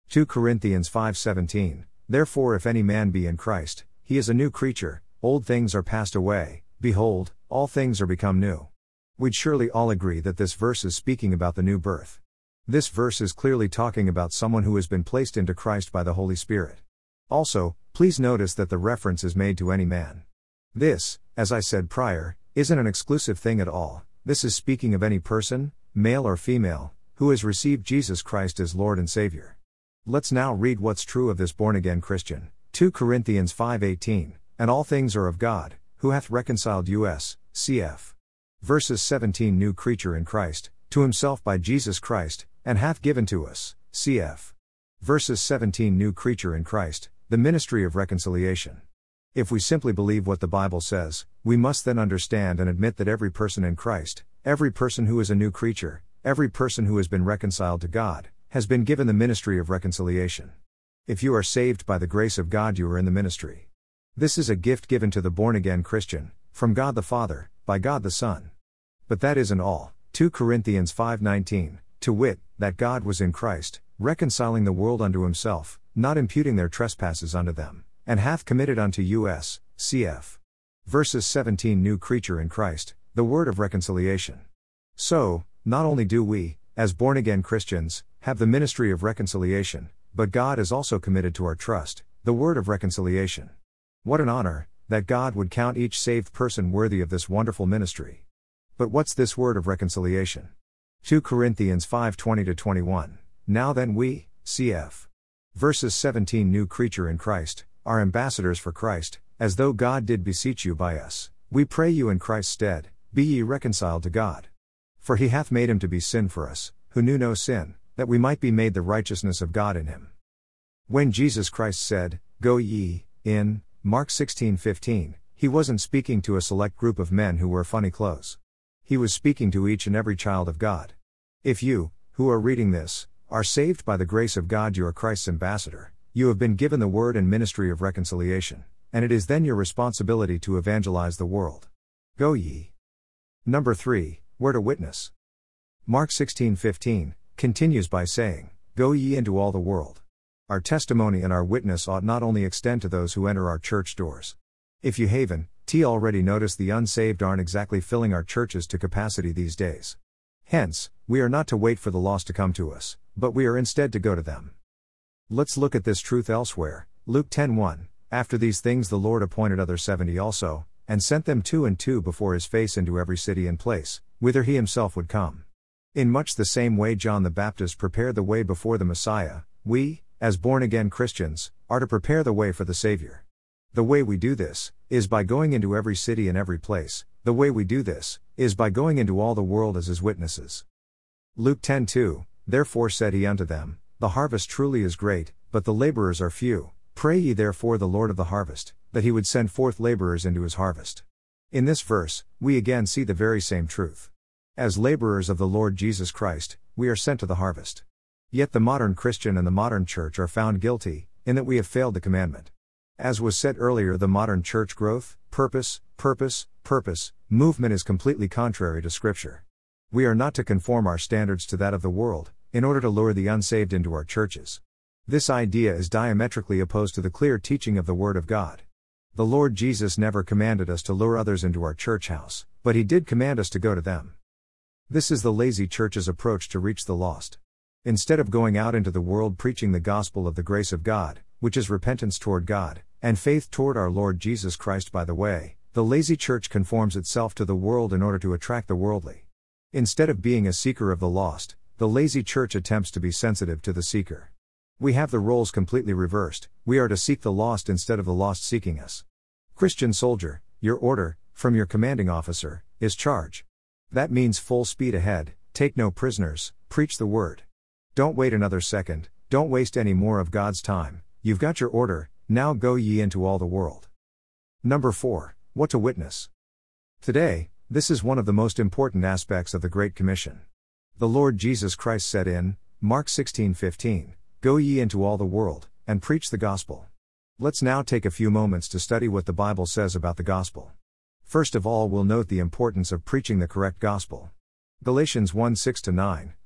two Corinthians five seventeen, Therefore if any man be in Christ, he is a new creature, old things are passed away, behold, all things are become new. We'd surely all agree that this verse is speaking about the new birth. This verse is clearly talking about someone who has been placed into Christ by the Holy Spirit. Also, please notice that the reference is made to any man. This, as I said prior, isn't an exclusive thing at all. This is speaking of any person, male or female, who has received Jesus Christ as Lord and Savior. Let's now read what's true of this born-again Christian. two Corinthians five eighteen, And all things are of God, who hath reconciled us, cf. Verses seventeen New creature in Christ, to himself by Jesus Christ, and hath given to us, cf. Verses seventeen New creature in Christ, the ministry of reconciliation. If we simply believe what the Bible says, we must then understand and admit that every person in Christ, every person who is a new creature, every person who has been reconciled to God, has been given the ministry of reconciliation. If you are saved by the grace of God, you are in the ministry. This is a gift given to the born-again Christian, from God the Father, by God the Son. But that isn't all. two Corinthians five nineteen, to wit, that God was in Christ, reconciling the world unto himself, not imputing their trespasses unto them, and hath committed unto us, cf. Verses seventeen New creature in Christ, the word of reconciliation. So, not only do we, as born-again Christians, have the ministry of reconciliation, but God is also committed to our trust, the word of reconciliation. What an honor, that God would count each saved person worthy of this wonderful ministry. But what's this word of reconciliation? two Corinthians five twenty to twenty-one, Now then we, cf. Verses seventeen New creature in Christ, are ambassadors for Christ, as though God did beseech you by us. We pray you in Christ's stead, be ye reconciled to God. For he hath made him to be sin for us, who knew no sin, that we might be made the righteousness of God in him. When Jesus Christ said, Go ye, in Mark sixteen fifteen, he wasn't speaking to a select group of men who wear funny clothes. He was speaking to each and every child of God. If you, who are reading this, are saved by the grace of God, you are Christ's ambassador. You have been given the word and ministry of reconciliation, and it is then your responsibility to evangelize the world. Go ye. Number three, where to witness. Mark sixteen fifteen continues by saying, Go ye into all the world. Our testimony and our witness ought not only extend to those who enter our church doors. If you haven't already noticed, the unsaved aren't exactly filling our churches to capacity these days. Hence, we are not to wait for the lost to come to us, but we are instead to go to them. Let's look at this truth elsewhere. Luke ten one, After these things the Lord appointed other seventy also, and sent them two and two before his face into every city and place, whither he himself would come. In much the same way John the Baptist prepared the way before the Messiah, we, as born-again Christians, are to prepare the way for the Savior. The way we do this, is by going into every city and every place. The way we do this, is by going into all the world as his witnesses. Luke ten two, Therefore said he unto them, The harvest truly is great, but the laborers are few. Pray ye therefore the Lord of the harvest, that he would send forth laborers into his harvest. In this verse, we again see the very same truth. As laborers of the Lord Jesus Christ, we are sent to the harvest. Yet the modern Christian and the modern church are found guilty, in that we have failed the commandment. As was said earlier, the modern church growth, purpose, purpose, purpose, movement is completely contrary to Scripture. We are not to conform our standards to that of the world, in order to lure the unsaved into our churches. This idea is diametrically opposed to the clear teaching of the Word of God. The Lord Jesus never commanded us to lure others into our church house, but he did command us to go to them. This is the lazy church's approach to reach the lost. Instead of going out into the world preaching the gospel of the grace of God, which is repentance toward God, and faith toward our Lord Jesus Christ by the way, the lazy church conforms itself to the world in order to attract the worldly. Instead of being a seeker of the lost, the lazy church attempts to be sensitive to the seeker. We have the roles completely reversed. We are to seek the lost instead of the lost seeking us. Christian soldier, your order, from your commanding officer, is charge. That means full speed ahead, take no prisoners, preach the word. Don't wait another second, don't waste any more of God's time. You've got your order, now go ye into all the world. Number four, what to witness. Today, this is one of the most important aspects of the Great Commission. The Lord Jesus Christ said in Mark sixteen fifteen, Go ye into all the world, and preach the gospel. Let's now take a few moments to study what the Bible says about the gospel. First of all, we'll note the importance of preaching the correct gospel. Galatians one six to nine,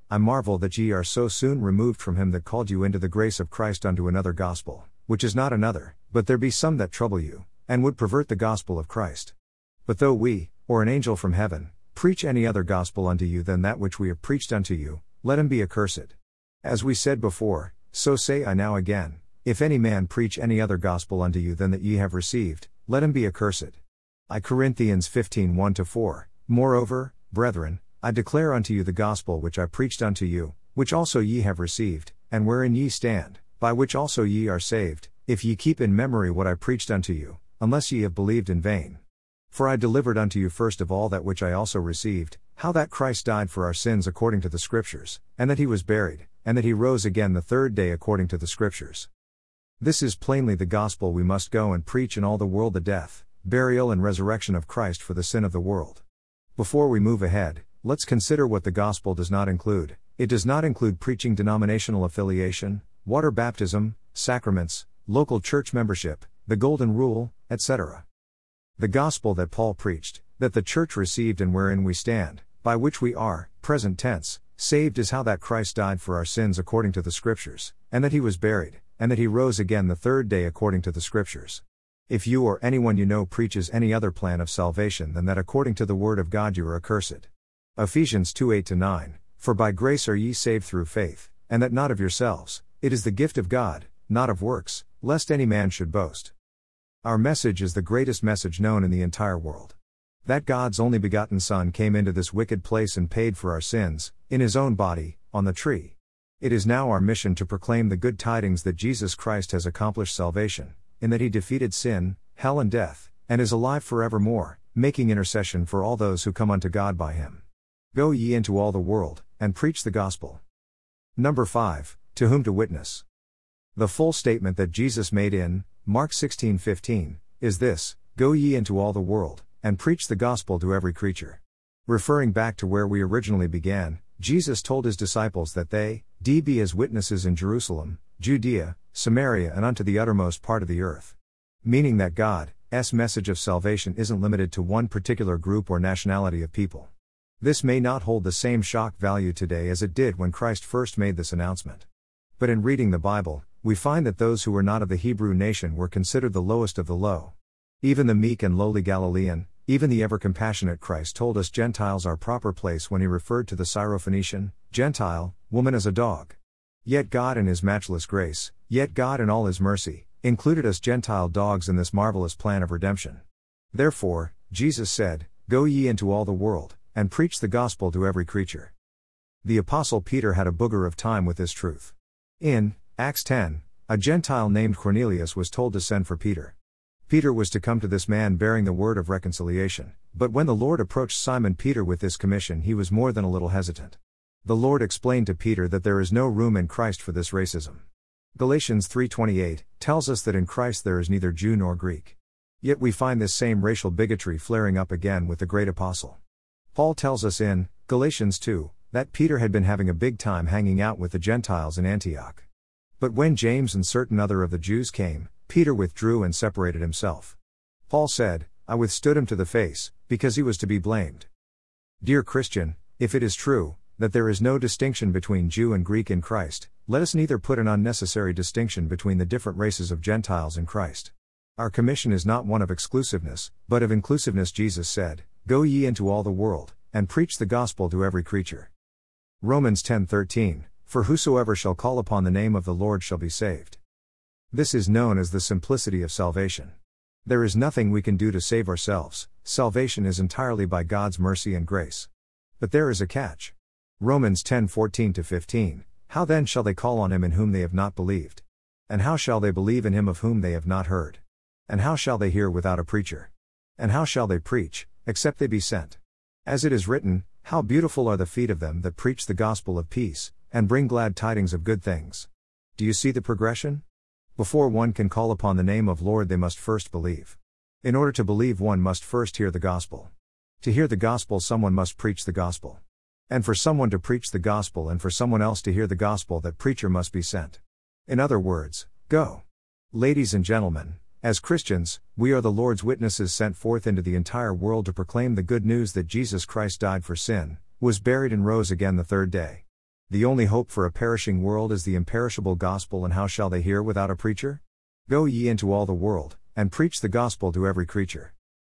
I marvel that ye are so soon removed from him that called you into the grace of Christ unto another gospel, which is not another, but there be some that trouble you, and would pervert the gospel of Christ. But though we, or an angel from heaven, preach any other gospel unto you than that which we have preached unto you, let him be accursed. As we said before, so say I now again, if any man preach any other gospel unto you than that ye have received, let him be accursed. I Corinthians fifteen one to four, Moreover, brethren, I declare unto you the gospel which I preached unto you, which also ye have received, and wherein ye stand, by which also ye are saved, if ye keep in memory what I preached unto you, unless ye have believed in vain. For I delivered unto you first of all that which I also received, how that Christ died for our sins according to the Scriptures, and that he was buried, and that he rose again the third day according to the Scriptures. This is plainly the gospel we must go and preach in all the world, the death, burial and resurrection of Christ for the sin of the world. Before we move ahead, let's consider what the gospel does not include. It does not include preaching denominational affiliation, water baptism, sacraments, local church membership, the golden rule, et cetera. The gospel that Paul preached, that the church received and wherein we stand, by which we are, present tense, saved, is how that Christ died for our sins according to the Scriptures, and that he was buried, and that he rose again the third day according to the Scriptures. If you or anyone you know preaches any other plan of salvation than that according to the word of God, you are accursed. Ephesians two eight to nine, For by grace are ye saved through faith, and that not of yourselves, it is the gift of God, not of works, lest any man should boast. Our message is the greatest message known in the entire world. That God's only begotten Son came into this wicked place and paid for our sins, in his own body, on the tree. It is now our mission to proclaim the good tidings that Jesus Christ has accomplished salvation, in that he defeated sin, hell and death, and is alive forevermore, making intercession for all those who come unto God by him. Go ye into all the world, and preach the gospel. Number five, to whom to witness. The full statement that Jesus made in Mark sixteen fifteen is this: Go ye into all the world, and preach the gospel to every creature. Referring back to where we originally began, Jesus told his disciples that they d be as witnesses in Jerusalem, Judea, Samaria, and unto the uttermost part of the earth. Meaning that God's message of salvation isn't limited to one particular group or nationality of people. This may not hold the same shock value today as it did when Christ first made this announcement. But in reading the Bible, we find that those who were not of the Hebrew nation were considered the lowest of the low. Even the meek and lowly Galilean, even the ever-compassionate Christ told us Gentiles our proper place when he referred to the Syrophoenician, Gentile, woman as a dog. Yet God in his matchless grace, yet God in all his mercy, included us Gentile dogs in this marvelous plan of redemption. Therefore, Jesus said, Go ye into all the world, and preach the gospel to every creature. The Apostle Peter had a booger of time with this truth. In Acts ten, a Gentile named Cornelius was told to send for Peter. Peter was to come to this man bearing the word of reconciliation, but when the Lord approached Simon Peter with this commission, he was more than a little hesitant. The Lord explained to Peter that there is no room in Christ for this racism. Galatians three twenty-eight tells us that in Christ there is neither Jew nor Greek. Yet we find this same racial bigotry flaring up again with the great apostle. Paul tells us in Galatians two that Peter had been having a big time hanging out with the Gentiles in Antioch. But when James and certain other of the Jews came, Peter withdrew and separated himself. Paul said, I withstood him to the face, because he was to be blamed. Dear Christian, if it is true that there is no distinction between Jew and Greek in Christ, let us neither put an unnecessary distinction between the different races of Gentiles in Christ. Our commission is not one of exclusiveness, but of inclusiveness. Jesus said, Go ye into all the world, and preach the gospel to every creature. Romans ten thirteen, For whosoever shall call upon the name of the Lord shall be saved. This is known as the simplicity of salvation. There is nothing we can do to save ourselves, salvation is entirely by God's mercy and grace. But there is a catch. Romans ten fourteen to fifteen, How then shall they call on him in whom they have not believed? And how shall they believe in him of whom they have not heard? And how shall they hear without a preacher? And how shall they preach, except they be sent? As it is written, How beautiful are the feet of them that preach the gospel of peace, and bring glad tidings of good things. Do you see the progression? Before one can call upon the name of Lord, they must first believe. In order to believe, one must first hear the gospel. To hear the gospel, someone must preach the gospel. And for someone to preach the gospel and for someone else to hear the gospel, that preacher must be sent. In other words, go. Ladies and gentlemen, as Christians, we are the Lord's witnesses sent forth into the entire world to proclaim the good news that Jesus Christ died for sin, was buried and rose again the third day. The only hope for a perishing world is the imperishable gospel, and how shall they hear without a preacher? Go ye into all the world, and preach the gospel to every creature.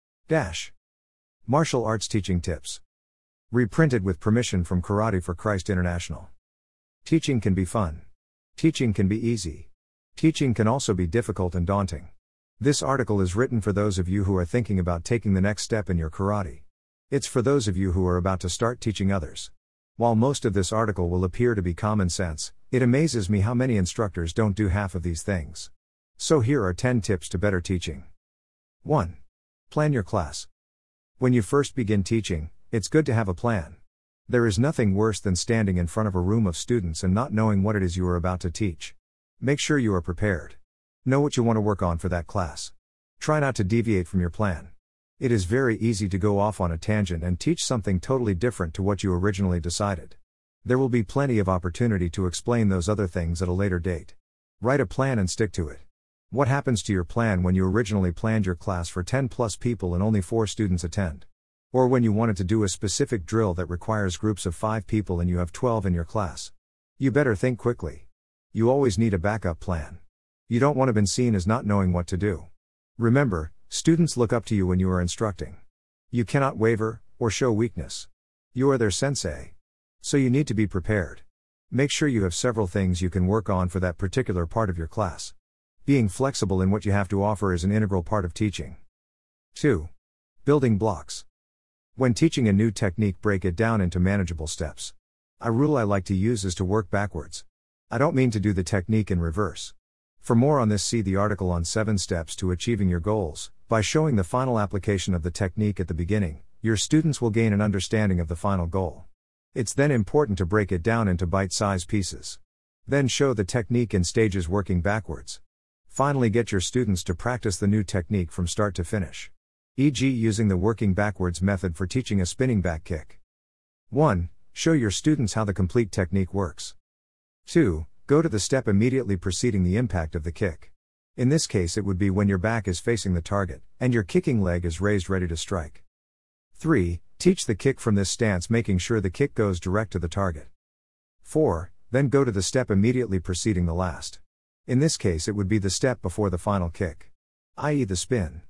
Dash. Martial arts teaching tips. Reprinted with permission from Karate for Christ International. Teaching can be fun. Teaching can be easy. Teaching can also be difficult and daunting. This article is written for those of you who are thinking about taking the next step in your karate. It's for those of you who are about to start teaching others. While most of this article will appear to be common sense, it amazes me how many instructors don't do half of these things. So here are ten tips to better teaching. one. Plan your class. When you first begin teaching, it's good to have a plan. There is nothing worse than standing in front of a room of students and not knowing what it is you are about to teach. Make sure you are prepared. Know what you want to work on for that class. Try not to deviate from your plan. It is very easy to go off on a tangent and teach something totally different to what you originally decided. There will be plenty of opportunity to explain those other things at a later date. Write a plan and stick to it. What happens to your plan when you originally planned your class for ten plus people and only four students attend? Or when you wanted to do a specific drill that requires groups of five people and you have twelve in your class? You better think quickly. You always need a backup plan. You don't want to be seen as not knowing what to do. Remember, students look up to you when you are instructing. You cannot waver, or show weakness. You are their sensei. So you need to be prepared. Make sure you have several things you can work on for that particular part of your class. Being flexible in what you have to offer is an integral part of teaching. two. Building blocks. When teaching a new technique, break it down into manageable steps. A rule I like to use is to work backwards. I don't mean to do the technique in reverse. For more on this, see the article on seven steps to achieving your goals. By showing the final application of the technique at the beginning, your students will gain an understanding of the final goal. It's then important to break it down into bite-sized pieces. Then show the technique in stages working backwards. Finally, get your students to practice the new technique from start to finish. for example, using the working backwards method for teaching a spinning back kick. one. Show your students how the complete technique works. two. Go to the step immediately preceding the impact of the kick. In this case, it would be when your back is facing the target, and your kicking leg is raised ready to strike. three. Teach the kick from this stance, making sure the kick goes direct to the target. four. Then go to the step immediately preceding the last. In this case, it would be the step before the final kick, that is the spin.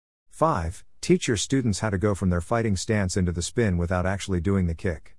five. Teach your students how to go from their fighting stance into the spin without actually doing the kick.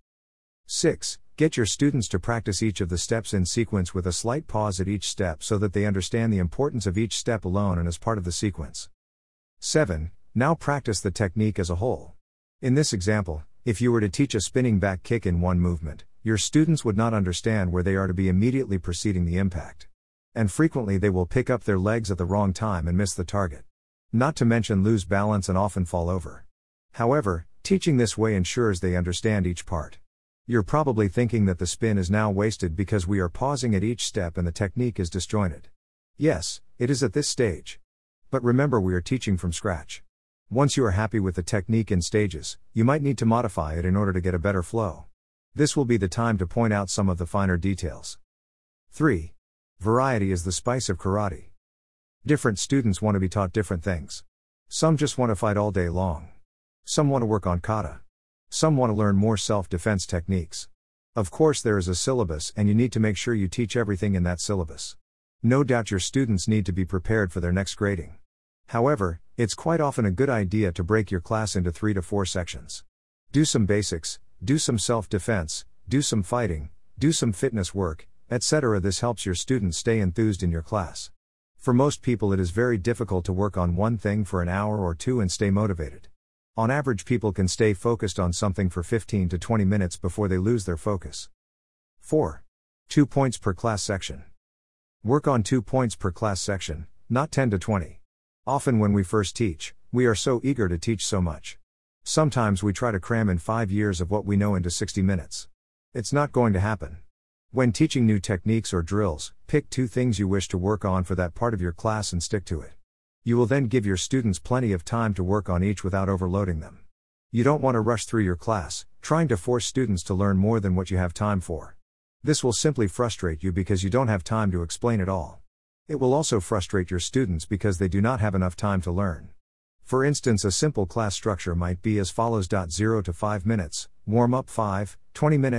six. Get your students to practice each of the steps in sequence with a slight pause at each step so that they understand the importance of each step alone and as part of the sequence. seven. Now practice the technique as a whole. In this example, if you were to teach a spinning back kick in one movement, your students would not understand where they are to be immediately preceding the impact. And frequently they will pick up their legs at the wrong time and miss the target. Not to mention lose balance and often fall over. However, teaching this way ensures they understand each part. You're probably thinking that the spin is now wasted because we are pausing at each step and the technique is disjointed. Yes, it is at this stage. But remember, we are teaching from scratch. Once you are happy with the technique in stages, you might need to modify it in order to get a better flow. This will be the time to point out some of the finer details. three. Variety is the spice of karate. Different students want to be taught different things. Some just want to fight all day long. Some want to work on kata. Some want to learn more self-defense techniques. Of course, there is a syllabus and you need to make sure you teach everything in that syllabus. No doubt your students need to be prepared for their next grading. However, it's quite often a good idea to break your class into three to four sections. Do some basics, do some self-defense, do some fighting, do some fitness work, et cetera. This helps your students stay enthused in your class. For most people, it is very difficult to work on one thing for an hour or two and stay motivated. On average, people can stay focused on something for fifteen to twenty minutes before they lose their focus. four. Two points per class section. Work on two points per class section, not ten to twenty. Often when we first teach, we are so eager to teach so much. Sometimes we try to cram in five years of what we know into sixty minutes. It's not going to happen. When teaching new techniques or drills, pick two things you wish to work on for that part of your class and stick to it. You will then give your students plenty of time to work on each without overloading them. You don't want to rush through your class, trying to force students to learn more than what you have time for. This will simply frustrate you because you don't have time to explain it all. It will also frustrate your students because they do not have enough time to learn. For instance, a simple class structure might be as follows: zero to five minutes, warm up five, twenty minutes,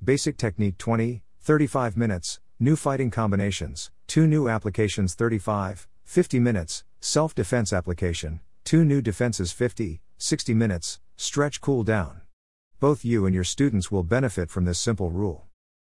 Basic technique twenty, thirty-five minutes, new fighting combinations, two new applications thirty-five, fifty minutes, self-defense application, two new defenses fifty, sixty minutes, stretch cool down. Both you and your students will benefit from this simple rule.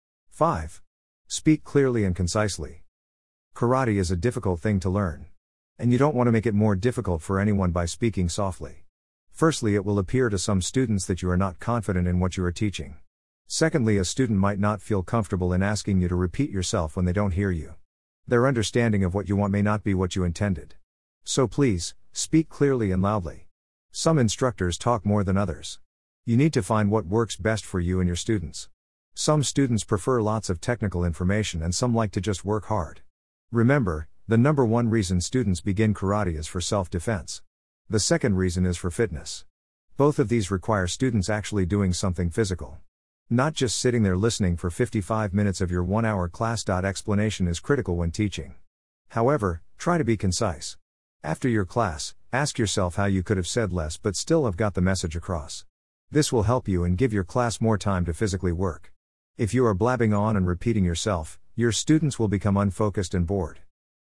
five. Speak clearly and concisely. Karate is a difficult thing to learn. And you don't want to make it more difficult for anyone by speaking softly. Firstly, it will appear to some students that you are not confident in what you are teaching. Secondly, a student might not feel comfortable in asking you to repeat yourself when they don't hear you. Their understanding of what you want may not be what you intended. So please, speak clearly and loudly. Some instructors talk more than others. You need to find what works best for you and your students. Some students prefer lots of technical information and some like to just work hard. Remember, the number one reason students begin karate is for self-defense. The second reason is for fitness. Both of these require students actually doing something physical. Not just sitting there listening for fifty-five minutes of your one-hour class. Explanation is critical when teaching. However, try to be concise. After your class, ask yourself how you could have said less but still have got the message across. This will help you and give your class more time to physically work. If you are blabbing on and repeating yourself, your students will become unfocused and bored.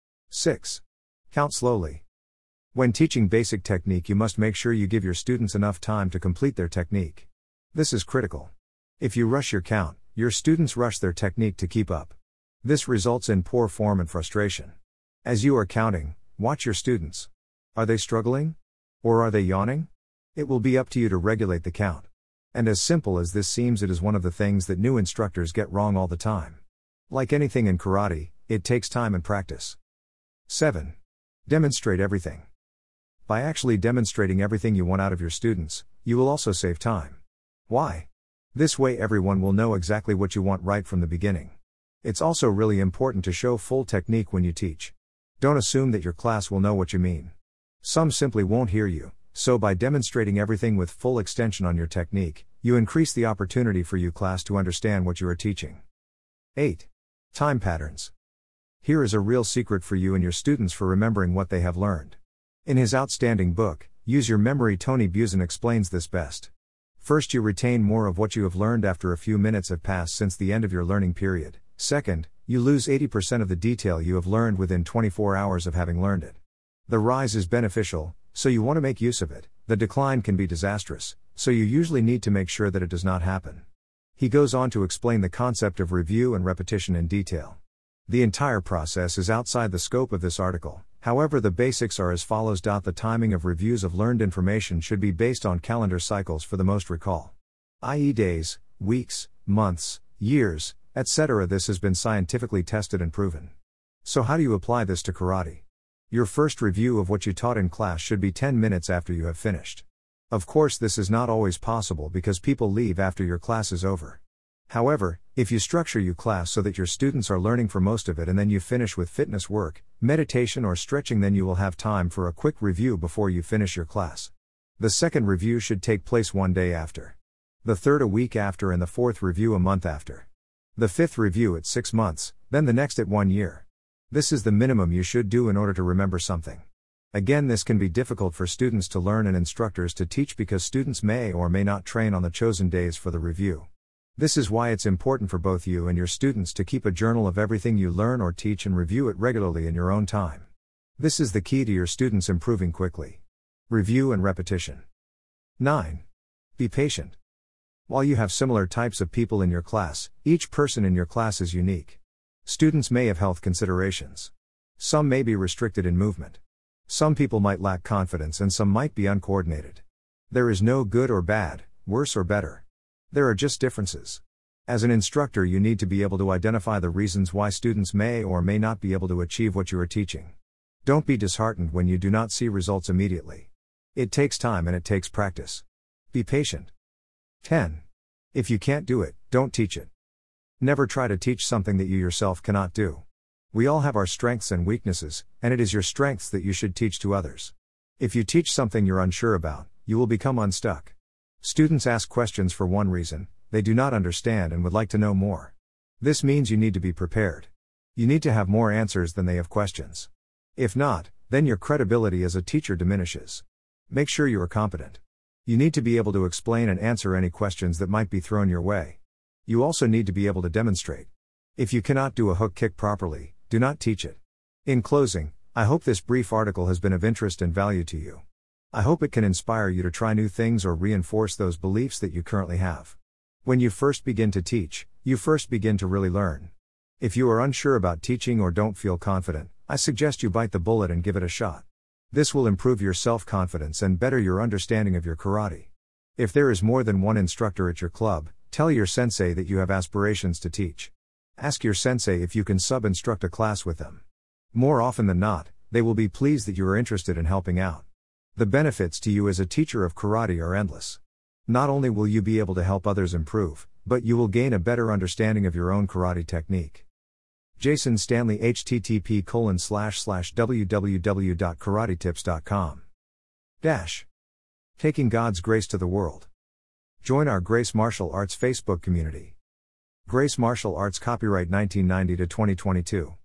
six. Count slowly. When teaching basic technique, you must make sure you give your students enough time to complete their technique. This is critical. If you rush your count, your students rush their technique to keep up. This results in poor form and frustration. As you are counting, watch your students. Are they struggling? Or are they yawning? It will be up to you to regulate the count. And as simple as this seems, it is one of the things that new instructors get wrong all the time. Like anything in karate, it takes time and practice. seven. Demonstrate everything. By actually demonstrating everything you want out of your students, you will also save time. Why? This way everyone will know exactly what you want right from the beginning. It's also really important to show full technique when you teach. Don't assume that your class will know what you mean. Some simply won't hear you, so by demonstrating everything with full extension on your technique, you increase the opportunity for your class to understand what you are teaching. eight. Time patterns. Here is a real secret for you and your students for remembering what they have learned. In his outstanding book, Use Your Memory, Tony Buzan explains this best. First, you retain more of what you have learned after a few minutes have passed since the end of your learning period. Second, you lose eighty percent of the detail you have learned within twenty-four hours of having learned it. The rise is beneficial, so you want to make use of it. The decline can be disastrous, so you usually need to make sure that it does not happen. He goes on to explain the concept of review and repetition in detail. The entire process is outside the scope of this article. However, the basics are as follows. The timing of reviews of learned information should be based on calendar cycles for the most recall, that is days, weeks, months, years, et cetera. This has been scientifically tested and proven. So how do you apply this to karate? Your first review of what you taught in class should be ten minutes after you have finished. Of course, this is not always possible because people leave after your class is over. However, if you structure your class so that your students are learning for most of it and then you finish with fitness work, meditation or stretching, then you will have time for a quick review before you finish your class. The second review should take place one day after. The third a week after, and the fourth review a month after. The fifth review at six months, then the next at one year. This is the minimum you should do in order to remember something. Again, this can be difficult for students to learn and instructors to teach because students may or may not train on the chosen days for the review. This is why it's important for both you and your students to keep a journal of everything you learn or teach and review it regularly in your own time. This is the key to your students improving quickly. Review and repetition. nine. Be patient. While you have similar types of people in your class, each person in your class is unique. Students may have health considerations. Some may be restricted in movement. Some people might lack confidence and some might be uncoordinated. There is no good or bad, worse or better. There are just differences. As an instructor, you need to be able to identify the reasons why students may or may not be able to achieve what you are teaching. Don't be disheartened when you do not see results immediately. It takes time and it takes practice. Be patient. ten. If you can't do it, don't teach it. Never try to teach something that you yourself cannot do. We all have our strengths and weaknesses, and it is your strengths that you should teach to others. If you teach something you're unsure about, you will become unstuck. Students ask questions for one reason: they do not understand and would like to know more. This means you need to be prepared. You need to have more answers than they have questions. If not, then your credibility as a teacher diminishes. Make sure you are competent. You need to be able to explain and answer any questions that might be thrown your way. You also need to be able to demonstrate. If you cannot do a hook kick properly, do not teach it. In closing, I hope this brief article has been of interest and value to you. I hope it can inspire you to try new things or reinforce those beliefs that you currently have. When you first begin to teach, you first begin to really learn. If you are unsure about teaching or don't feel confident, I suggest you bite the bullet and give it a shot. This will improve your self-confidence and better your understanding of your karate. If there is more than one instructor at your club, tell your sensei that you have aspirations to teach. Ask your sensei if you can sub-instruct a class with them. More often than not, they will be pleased that you are interested in helping out. The benefits to you as a teacher of karate are endless. Not only will you be able to help others improve, but you will gain a better understanding of your own karate technique. Jason Stanley, H T T P colon slash slash w w w dot karate tips dot com. Dash. Taking God's grace to the world. Join our Grace Martial Arts Facebook community. Grace Martial Arts, copyright nineteen ninety to twenty twenty-two.